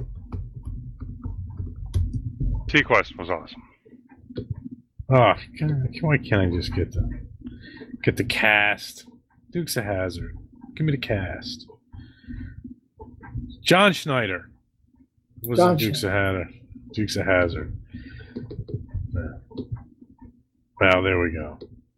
Sequest was awesome. Oh, can, why can't I just get the get the cast? Dukes of Hazzard. Give me the cast. John Schneider was John in Dukes of Hazzard. Dukes of Hazzard. Yeah. Well, there we go.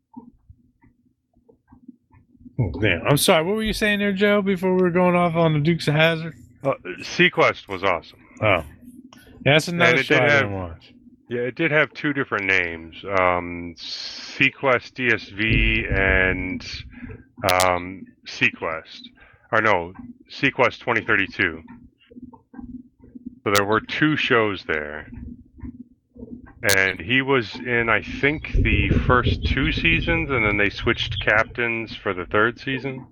Oh, damn. I'm sorry. What were you saying there, Joe? Before we were going off on the Dukes of Hazzard? Uh, Sequest was awesome. Oh, yeah, that's another And it show did I have- didn't watch. Yeah, it did have two different names: um, Sequest D S V and um, Sequest. Or no, Sequest twenty thirty-two. So there were two shows there. And he was in, I think, the first two seasons, and then they switched captains for the third season.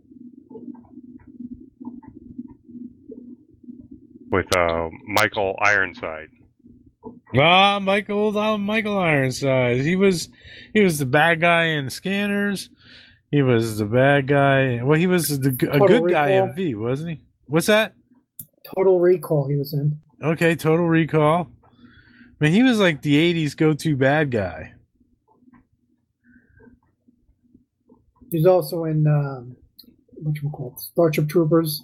With uh, Michael Ironside. Ah, Michael, uh, Michael Ironside. He was, he was the bad guy in Scanners. He was the bad guy. Well, he was the, a Total good guy Recall. in V, wasn't he? What's that? Total Recall he was in. Okay, Total Recall. I mean, he was like the eighties go-to bad guy. He's also in um, what you call it, Starship Troopers.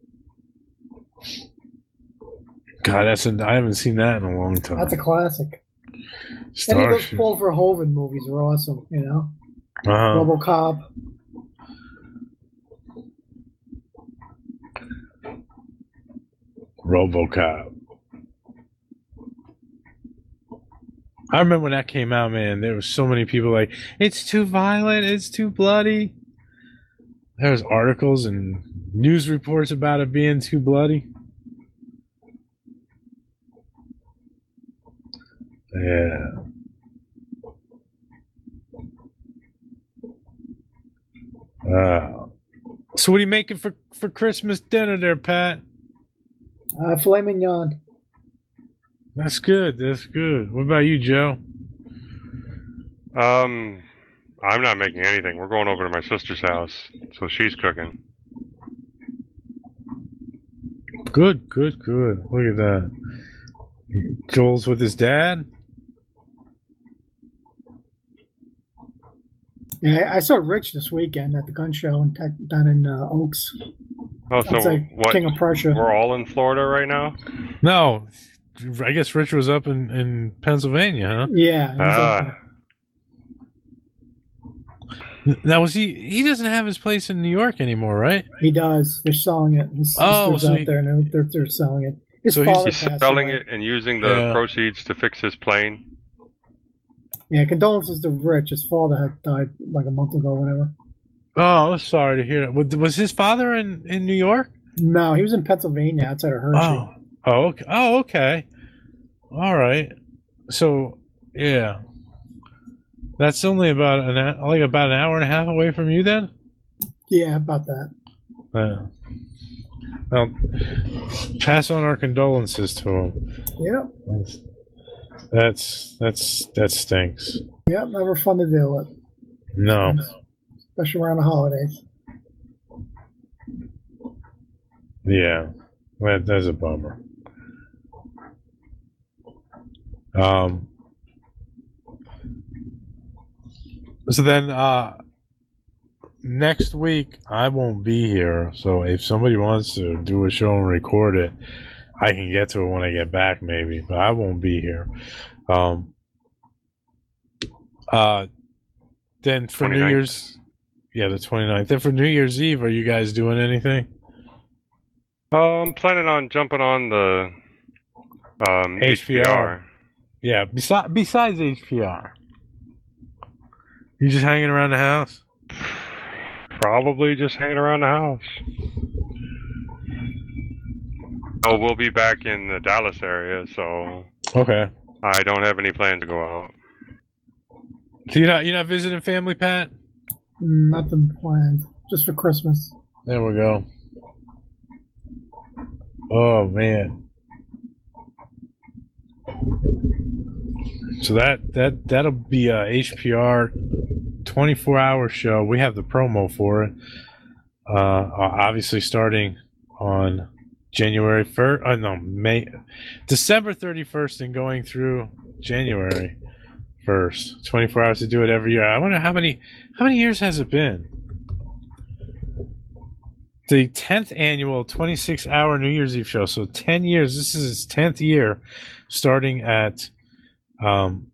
God, that's an, I haven't seen that in a long time. That's a classic. Any of those Starship. Paul Verhoeven movies are awesome. You know, Uh-huh. RoboCop. RoboCop. I remember when that came out, man. There were so many people like, it's too violent, it's too bloody. There was articles and news reports about it being too bloody. Yeah. Uh, so what are you making for, for Christmas dinner there, Pat? Uh, filet mignon. That's good. That's good. What about you, Joe? Um, I'm not making anything. We're going over to my sister's house, so she's cooking. Good, good, good. Look at that. Joel's with his dad. Yeah, I saw Rich this weekend at the gun show in tech, down in uh, Oaks. Oh, so That's like what? King of Prussia. We're all in Florida right now. No, I guess Rich was up in, in Pennsylvania, huh? Yeah. he's Ah, up Now, was he? He doesn't have his place in New York anymore, right? there. He does. They're selling it. His Oh, sister's so out he- there, and they're, they're selling it. His So he's- father he's passed selling away. it and using the Yeah. proceeds to fix his plane. Yeah, condolences to Rich. His father had died like a month ago, or whatever. Oh, I'm sorry to hear that. Was- Was his father in, in New York? No, he was in Pennsylvania, outside of Hershey. Oh, oh, okay. Oh, okay. All right. So, yeah, that's only about an hou- like about an hour and a half away from you, then. Yeah, about that. Uh, well, pass on our condolences to him. Yep. That's that's, that's that stinks. Yep. Never fun to deal with, No. especially around the holidays. Yeah, that, that's a bummer. Um. So then, uh, next week I won't be here. So if somebody wants to do a show and record it, I can get to it when I get back, maybe. But I won't be here. Um. Uh. Then for New twenty-ninth. Year's, yeah, the twenty-ninth. Then for New Year's Eve, are you guys doing anything? Uh, I'm planning on jumping on the um, H P R. H P R. Yeah, besides besides H P R. You just hanging around the house? Probably just hanging around the house. Oh, we'll be back in the Dallas area, so Okay. I don't have any plan to go out. So you're not you're not visiting family, Pat? Nothing planned. Just for Christmas. There we go. Oh man. So that that that'll be a H P R twenty-four hour show. We have the promo for it. Uh, obviously starting on January first. Oh no, May, December thirty-first, and going through January first. twenty-four hours to do it every year. I wonder how many how many years has it been? The tenth annual twenty-six hour New Year's Eve show. So ten years. This is its tenth year, starting at um,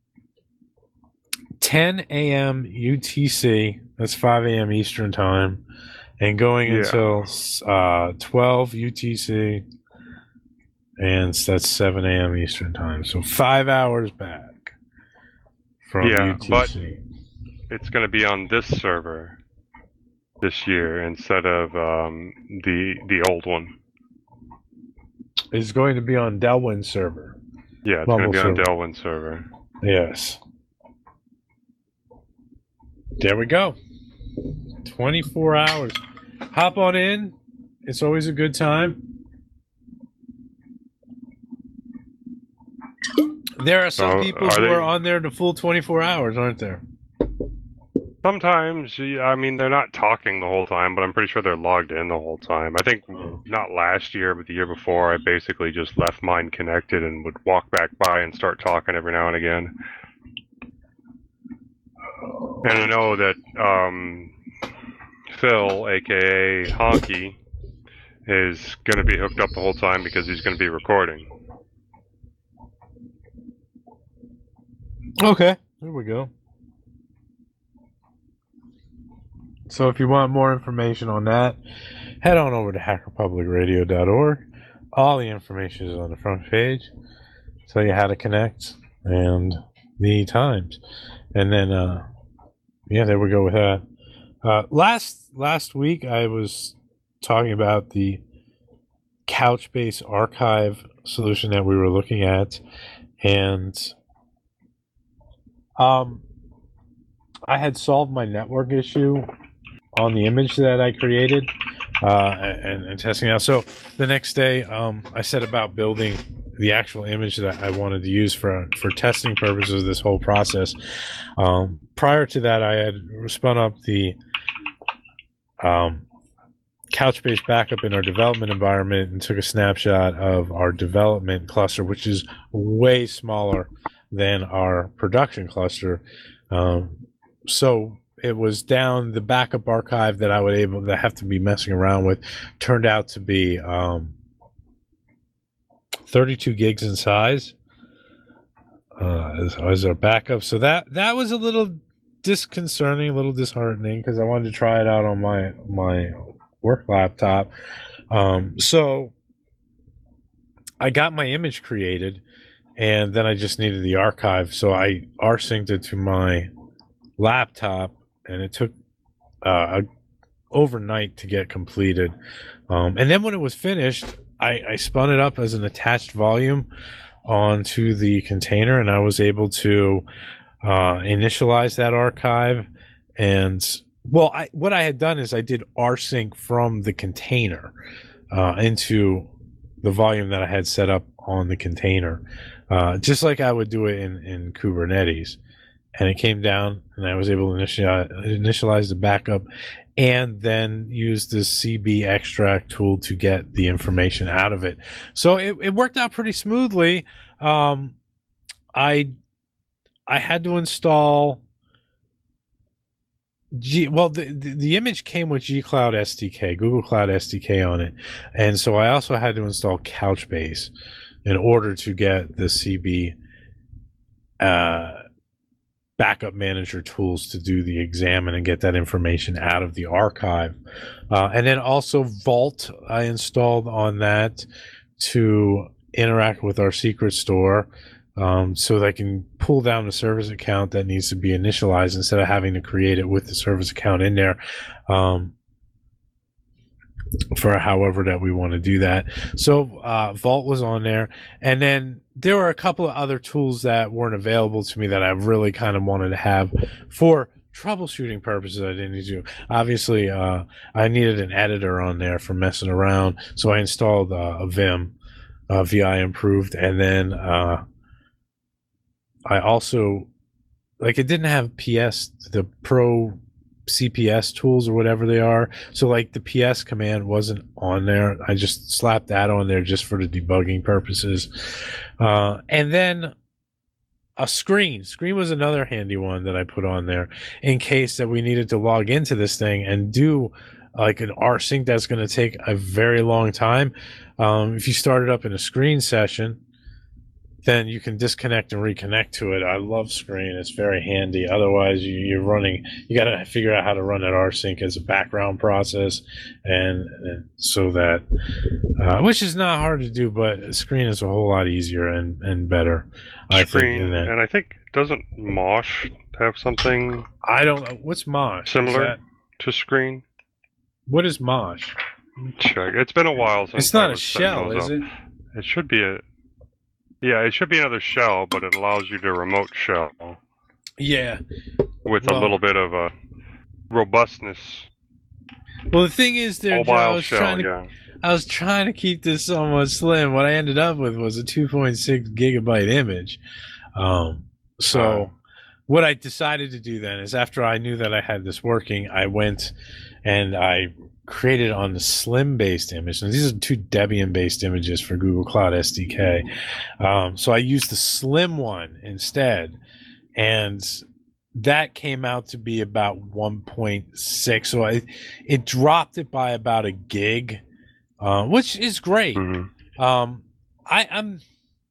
ten a.m. U T C. That's five a.m. Eastern time, and going Yeah. until uh, twelve U T C, and that's seven a.m. Eastern time. So five hours back from Yeah, U T C. but- It's going to be on this server this year instead of um, the the old one. It's going to be on Delwyn server. Yeah, it's going to Mumble be on server. Delwyn server. Yes. There we go. twenty-four hours. Hop on in. It's always a good time. There are some So, people are who they- are on there the full twenty-four hours, aren't there? Sometimes, yeah, I mean, they're not talking the whole time, but I'm pretty sure they're logged in the whole time. I think not last year, but the year before, I basically just left mine connected and would walk back by and start talking every now and again. And I know that um, Phil, aka Honky, is going to be hooked up the whole time because he's going to be recording. Okay. There we go. So if you want more information on that, head on over to hacker public radio dot org. All the information is on the front page. Tell you how to connect and the times. And then, uh, yeah, there we go with that. Uh, last last week, I was talking about the Couchbase archive solution that we were looking at. And um, I had solved my network issue on the image that I created uh, and, and testing it out. So the next day, um, I set about building the actual image that I wanted to use for for testing purposes. This whole process. Um, prior to that, I had spun up the um, Couchbase backup in our development environment and took a snapshot of our development cluster, which is way smaller than our production cluster. Um, so it was down. The backup archive that I would able to have to be messing around with turned out to be um, thirty-two gigs in size uh, as, as our backup. So that that was a little disconcerting, a little disheartening because I wanted to try it out on my my work laptop. Um, so I got my image created, and then I just needed the archive. So I rsynced it to my laptop, and it took uh, a, overnight to get completed. Um, and then when it was finished, I, I spun it up as an attached volume onto the container, and I was able to uh, initialize that archive. And well, I, what I had done is I did rsync from the container uh, into the volume that I had set up on the container, uh, just like I would do it in, in Kubernetes. And it came down, and I was able to initialize, initialize the backup and then use the C B extract tool to get the information out of it. So it, it worked out pretty smoothly. Um, I I had to install G. Well, the, the the image came with G Cloud S D K, Google Cloud S D K on it, and so I also had to install Couchbase in order to get the C B uh, backup manager tools to do the examine and get that information out of the archive. Uh, and then also Vault I installed on that to interact with our secret store, um, so that I can pull down the service account that needs to be initialized instead of having to create it with the service account in there, um, for however that we want to do that. So uh, Vault was on there. And then there were a couple of other tools that weren't available to me that I really kind of wanted to have for troubleshooting purposes. I didn't need to. Obviously, uh, I needed an editor on there for messing around. So I installed uh, a Vim, uh, V I improved. And then uh, I also, like, it didn't have P S, the Pro C P S tools or whatever they are. So like the P S command wasn't on there. I just slapped that on there just for the debugging purposes. Uh, and then a screen. Screen was another handy one that I put on there in case that we needed to log into this thing and do like an rsync that's going to take a very long time. Um, if you start it up in a screen session, then you can disconnect and reconnect to it. I love Screen. It's very handy. Otherwise, you, you're running, you got to figure out how to run that rsync as a background process, and, and so that, uh, which is not hard to do, but Screen is a whole lot easier and, and better. I Screen, think, and I think, doesn't Mosh have something I don't know. What's Mosh? similar Is that, to Screen? what is Mosh? Check. It's been a while since It's not I a was setting shell, those is up. it? It should be a. Yeah, it should be another shell, but it allows you to remote shell Yeah. with Well- a little bit of a robustness. Well, the thing is, there, Joe, I Mobile was shell, trying to yeah. I was trying to keep this somewhat slim. What I ended up with was a two point six gigabyte image. Um, so Uh. what I decided to do then is, after I knew that I had this working, I went and I created on the slim based image. And these are two Debian based images for Google Cloud S D K. Um, so I used the slim one instead. And that came out to be about one point six. So I, it dropped it by about a gig. Uh, which is great. Mm-hmm. Um, I, I'm.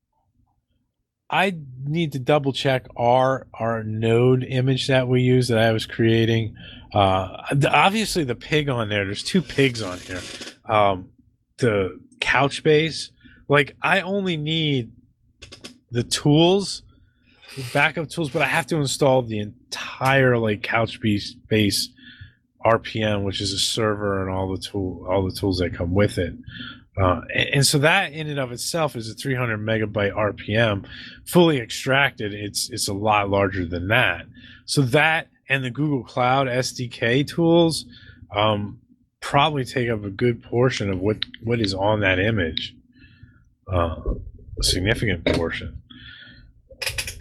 I need to double check our our node image that we use that I was creating. Uh, obviously the pig on there. There's two pigs on here. Um, the Couchbase. Like, I only need the tools, the backup tools, but I have to install the entire like Couchbase base R P M, which is a server and all the tool, all the tools that come with it. Uh, and, and so that in and of itself is a three hundred megabyte R P M, fully extracted. It's it's a lot larger than that. So that and the Google Cloud S D K tools um, probably take up a good portion of what what is on that image, uh, a significant portion,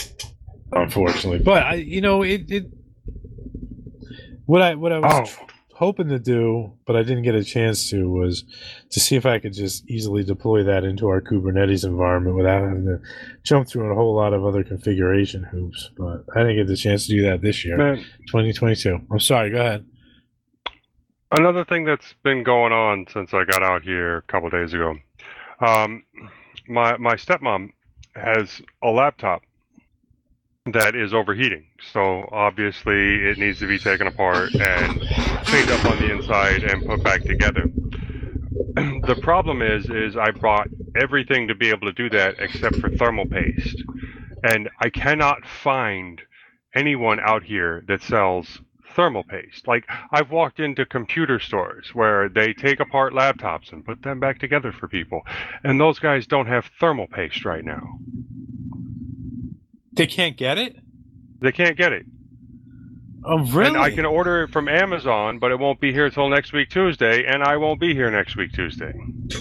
unfortunately. But I, you know, it. it What I what I was Oh. hoping to do, but I didn't get a chance to, was to see if I could just easily deploy that into our Kubernetes environment without having to jump through a whole lot of other configuration hoops. But I didn't get the chance to do that this year, Man, twenty twenty-two. I'm sorry. Go ahead. another thing that's been going on since I got out here a couple days ago, um, my my stepmom has a laptop that is overheating. So obviously it needs to be taken apart and cleaned up on the inside and put back together. The problem is, is I bought everything to be able to do that except for thermal paste. And I cannot find anyone out here that sells thermal paste. Like, I've walked into computer stores where they take apart laptops and put them back together for people. And those guys don't have thermal paste right now. They can't get it? They can't get it. Oh, really? And I can order it from Amazon, but it won't be here until next week Tuesday, and I won't be here next week Tuesday.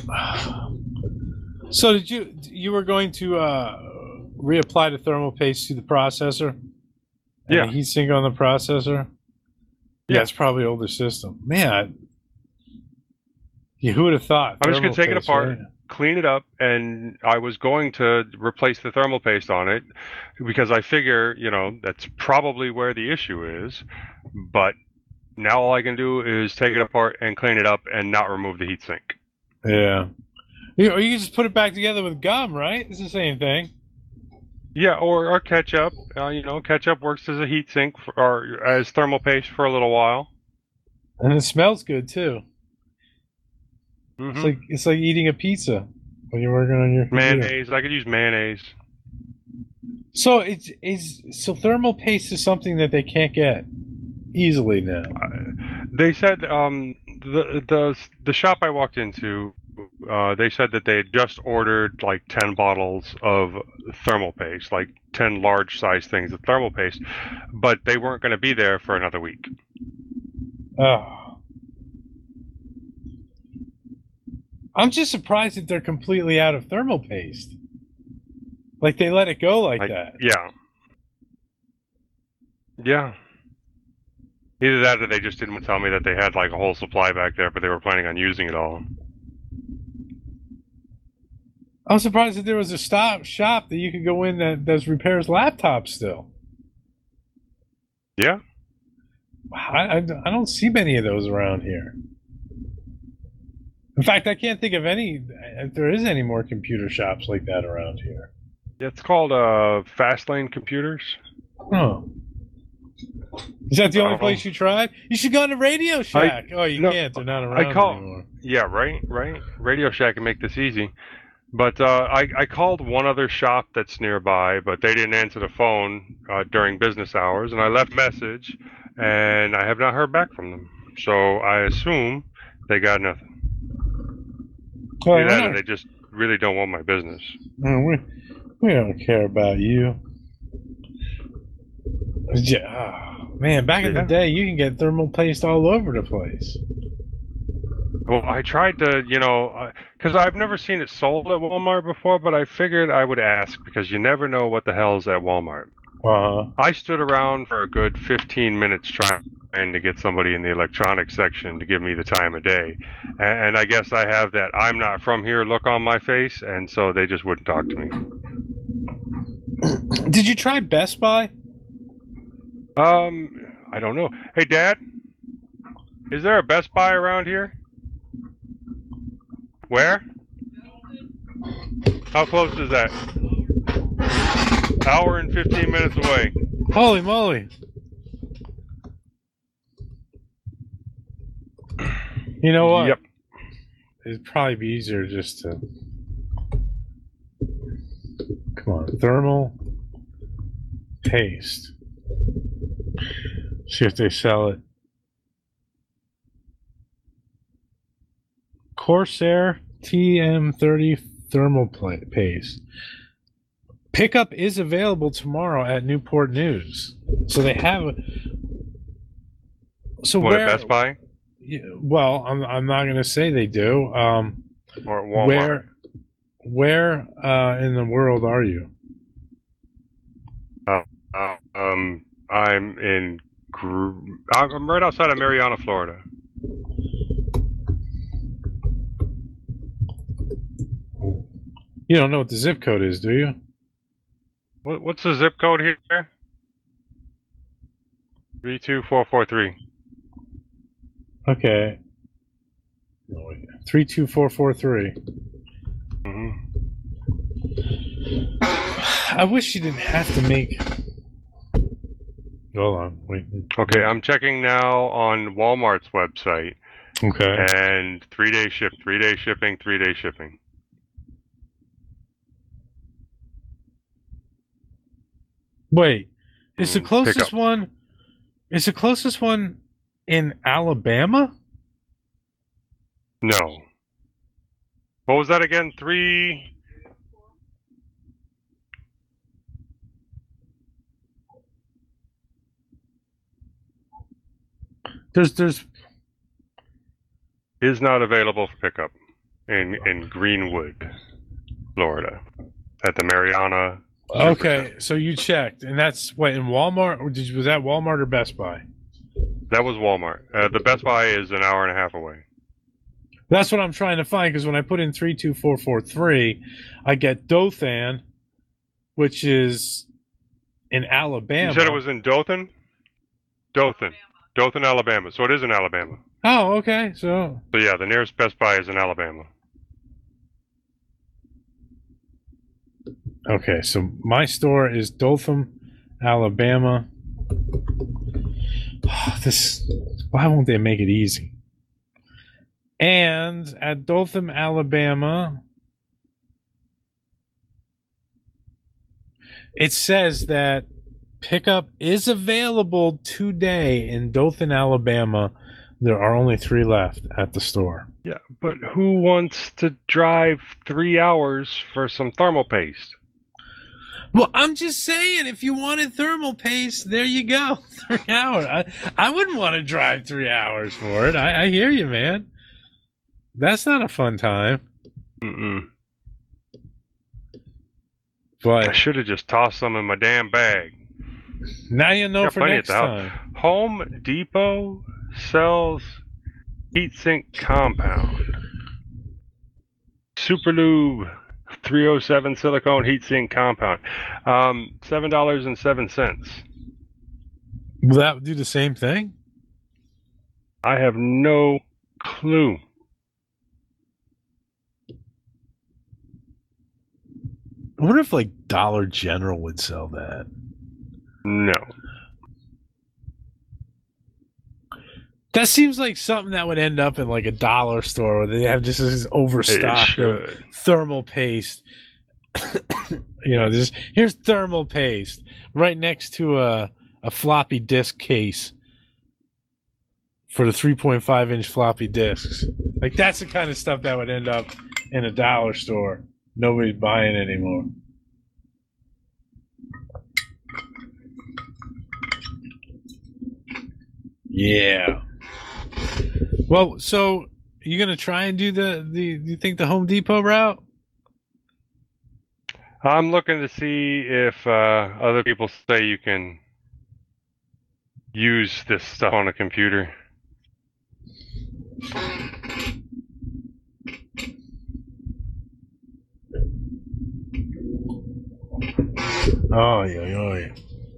So did you you were going to uh, reapply the thermal paste to the processor? And Yeah. the heatsink on the processor? Yeah, Yeah. it's probably an older system. Man, yeah, who would have thought? I'm just going Thermal to take it paste, apart, right? clean it up, and I was going to replace the thermal paste on it because I figure, you know, that's probably where the issue is. But now all I can do is take it apart and clean it up and not remove the heatsink. Yeah. You, or you can just put it back together with gum, right? It's the same thing. Yeah, or, or ketchup. Uh, you know, ketchup works as a heatsink for, or as thermal paste for a little while. And it smells good, too. Mhm. It's like it's like eating a pizza when you're working on your computer. Mayonnaise. I could use mayonnaise. So it's is so thermal paste is something that they can't get easily now. They said um, the the the shop I walked into, uh, they said that they had just ordered like ten bottles of thermal paste, like ten large size things of thermal paste, but they weren't going to be there for another week. Oh. I'm just surprised that they're completely out of thermal paste. Like they let it go like Like, that. yeah, yeah. Either that, or they just didn't tell me that they had like a whole supply back there, but they were planning on using it all. I'm surprised that there was a stop shop that you could go in that does repairs laptops still. Yeah. I, I, I don't see many of those around here. In fact, I can't think of any, if there is any more computer shops like that around here. It's called uh, Fastlane Computers. Huh. Is that the only Uh, place you tried? You should go to Radio Shack. oh, you no, can't. They're not around I call, anymore. Yeah, right, right. Radio Shack can make this easy. But uh, I, I called one other shop that's nearby, but they didn't answer the phone uh, during business hours, and I left a message, and I have not heard back from them. So I assume they got nothing. Well, Either that we're or they just really don't want my business. not- we, we don't care about you. Yeah, oh, man, back in the Yeah. day, you can get thermal paste all over the place. Well, I tried to, you know, because I've never seen it sold at Walmart before, but I figured I would ask because you never know what the hell's at Walmart. Uh-huh. I stood around for a good fifteen minutes trying to get somebody in the electronics section to give me the time of day. And, and I guess I have that I'm not from here look on my face, and so they just wouldn't talk to me. Did you try Best Buy? Um, I don't know. Hey, Dad, is there a Best Buy around here? Where? How close is that? Hour and fifteen minutes away. Holy moly. You know what? Yep. It'd probably be easier just to... Come on. Thermal paste. See if they sell it. Corsair T M thirty thermal pla- paste. Pickup is available tomorrow at Newport News. So they have a... So What, where... at Best Buy? Yeah, well, I'm I'm not going to say they do. Um, Or at Walmart? where where uh, in the world are you? Uh, uh, um, I'm in. Gr- I'm right outside of Mariana, Florida. You don't know what the zip code is, do you? What, what's the zip code here? three two four four three. Okay. Three two four four three. Mm-hmm. I wish you didn't have to make. Hold on, wait. Okay, I'm checking now on Walmart's website, Okay. and three day ship, three day shipping, three day shipping. Wait, is the Mm, pick closest up. one? Is the closest one in Alabama? No. What was that again? Three. There's, there's. Is not available for pickup in in Greenwood, Florida, at the Mariana. Okay, so you checked, and that's what in Walmart, or did you, was that Walmart or Best Buy? That was Walmart. Uh, the Best Buy is an hour and a half away. That's what I'm trying to find, because when I put in three two four four three, I get Dothan, which is in Alabama. You said it was in Dothan? Dothan. Dothan, Alabama. So it is in Alabama. Oh, okay. So So yeah, the nearest Best Buy is in Alabama. okay, so my store is Dothan, Alabama. This, why won't they make it easy? And at Dothan, Alabama, it says that pickup is available today in Dothan, Alabama. There are only three left at the store. Yeah, but who wants to drive three hours for some thermal paste? Well, I'm just saying, if you wanted thermal paste, there you go. Three hours. I, I wouldn't want to drive three hours for it. I, I hear you, man. That's not a fun time. Mm-mm. I But should have just tossed some in my damn bag. now you know Got for plenty next at the house. time. Home Depot sells heatsink compound. Superlube three oh seven silicone heatsink compound. Um, seven dollars and seven cents. Will that do the same thing? I have no clue. I wonder if like Dollar General would sell that. No. That seems like something that would end up in like a dollar store where they have just this It overstock of should. thermal paste. You know, this here's thermal paste right next to a a floppy disk case for the three point five inch floppy disks. Like that's the kind of stuff that would end up in a dollar store. Nobody's buying anymore. Yeah. Well, so you gonna try and do the the? Do you think the Home Depot route? I'm looking to see if uh, other people say you can use this stuff on a computer. Oh yeah, oh yeah.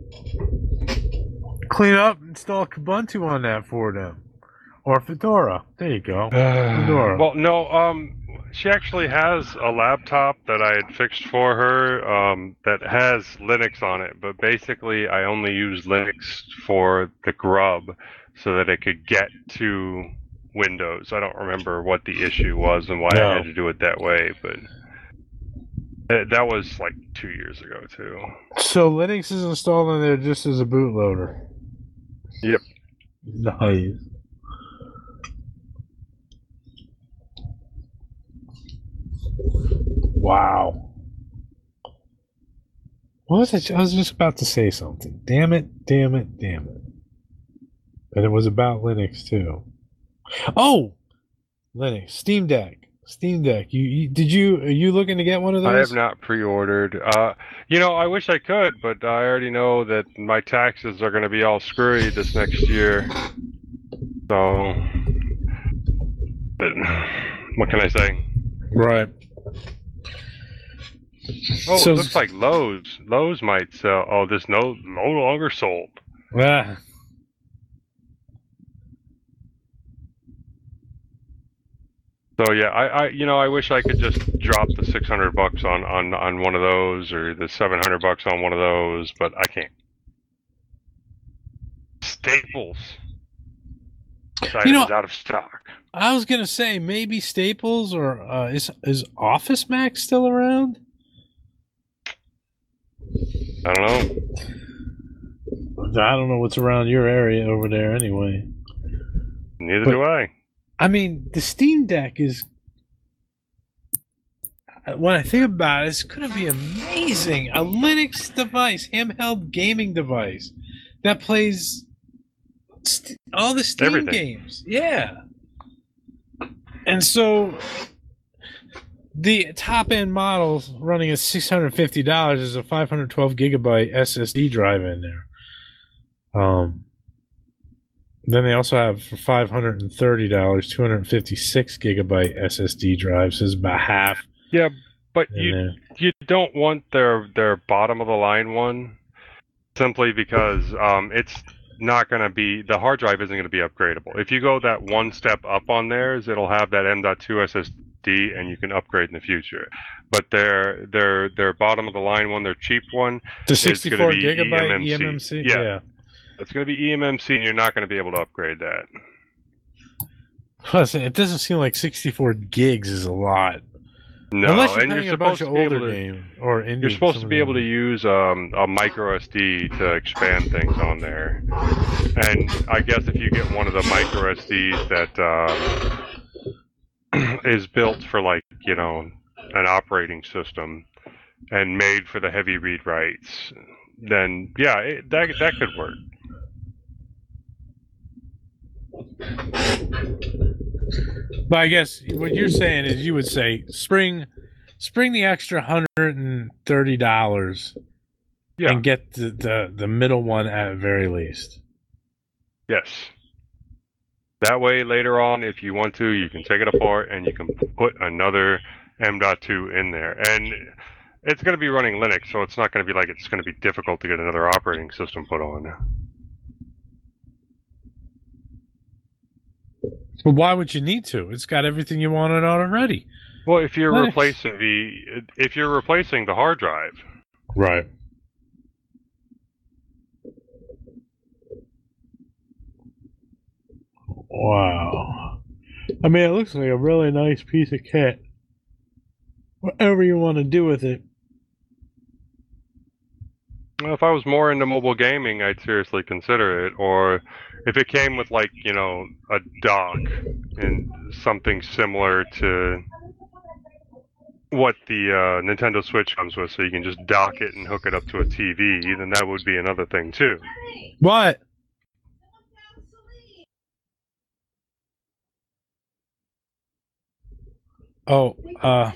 Clean up, install Kubuntu on that for them, or Fedora. There you go. Fedora. Well, no, um, she actually has a laptop that I had fixed for her um, that has Linux on it, but basically I only use Linux for the grub so that it could get to Windows. I don't remember what the issue was and why No. I had to do it that way, but uh, that was like two years ago too. So Linux is installed in there just as a bootloader. Yep. Nice. Wow. What was it? I was just about to say something. Damn it, damn it, damn it. And it was about Linux too. Oh! Linux. Steam Deck. Steam Deck. You, you did you are you looking to get one of those? I have not pre-ordered. Uh, you know, I wish I could, but I already know that my taxes are going to be all screwy this next year. So, but what can I say? Right. Oh, So- it looks like Lowe's. Lowe's might sell. Oh, this no no longer sold. Ah. So yeah, I, I you know I wish I could just drop the six hundred bucks on, on, on one of those or the seven hundred bucks on one of those, but I can't. Staples. This You know- item is out of stock. I was gonna say maybe Staples or uh, is is Office Max still around? I don't know. I don't know what's around your area over there anyway. Neither But- do I. I mean, the Steam Deck is. When I think about it, it's going to be amazing. A Linux device, handheld gaming device that plays st- all the Steam Everything. games. Yeah. And so the top end model running at six hundred fifty dollars is a five hundred twelve gigabyte S S D drive in there. Um, then they also have for five hundred thirty dollars two hundred fifty-six gigabyte S S D drives. Is about half. Yeah, but in you there. you don't want their their bottom of the line one simply because um, it's not going to be the hard drive isn't going to be upgradable. If you go that one step up on theirs, it'll have that M dot two S S D and you can upgrade in the future. But their their their bottom of the line one, their cheap one, The it's gonna sixty-four be gigabyte E E M M M M C. C. Yeah. Yeah. it's going to be E M M C and you're not going to be able to upgrade that. Plus, it doesn't seem like sixty-four gigs is a lot. No, Unless you're and playing you're a bunch supposed of to be older able to. games or indie. You're supposed some to of be the- able to use um, a micro S D to expand things on there. And I guess if you get one of the micro S Ds that uh, is built for, like, you know, an operating system and made for the heavy read writes, then yeah, it, that that could work. But I guess what you're saying is you would say spring, spring the extra hundred and thirty dollars, Yeah. and get the, the the middle one at very least. Yes. That way, later on, if you want to, you can take it apart and you can put another M dot two in there. And it's going to be running Linux, so it's not going to be like it's going to be difficult to get another operating system put on. But why would you need to? It's got everything you wanted on already. Well, if you're Linux. replacing the if you're replacing the hard drive, Right. Wow. I mean, it looks like a really nice piece of kit. Whatever you want to do with it. well, if I was more into mobile gaming, I'd seriously consider it. Or if it came with, like, you know, a dock and something similar to what the uh, Nintendo Switch comes with, so you can just dock it and hook it up to a T V, then that would be another thing too. What? Oh, uh,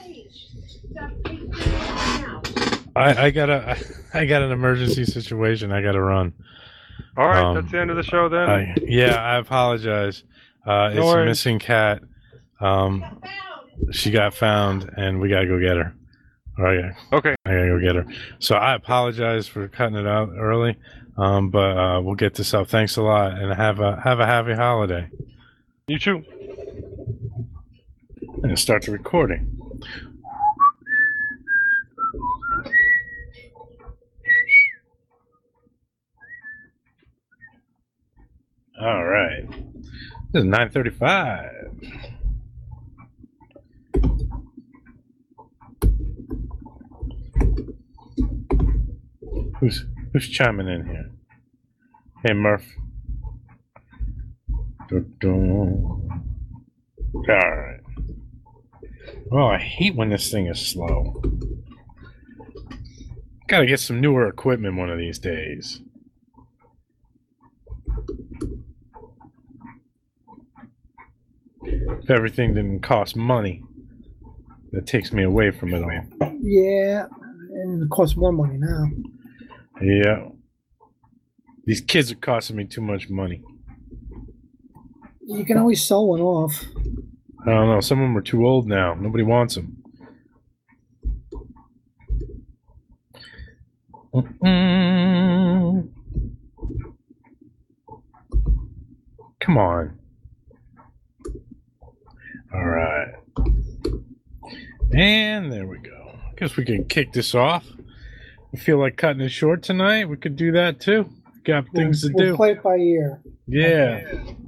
I, I got a, I got an emergency situation. I got to run. All right, Um, that's the end of the show then. I, yeah, I apologize. Uh, it's a worries. missing cat. Um, she got found, and we gotta go get her. All right, Okay. I gotta go get her. So I apologize for cutting it out early, um, but uh, we'll get this up. Thanks a lot, and have a have a happy holiday. You too. I'm gonna start the recording. All right. This is nine thirty-five. Who's who's chiming in here? Hey, Murph. Dun-dun. All right. Oh, I hate when this thing is slow. Gotta get some newer equipment one of these days. If everything didn't cost money, that takes me away from it all. Yeah, and it costs more money now. Yeah. These kids are costing me too much money. You can always sell one off. I don't know. Some of them are too old now. Nobody wants them. Mm-mm. Come on. All right. And there we go. Guess we can kick this off. We feel like cutting it short tonight. We could do that too. Got things we'll, to we'll do. play it by ear. Yeah.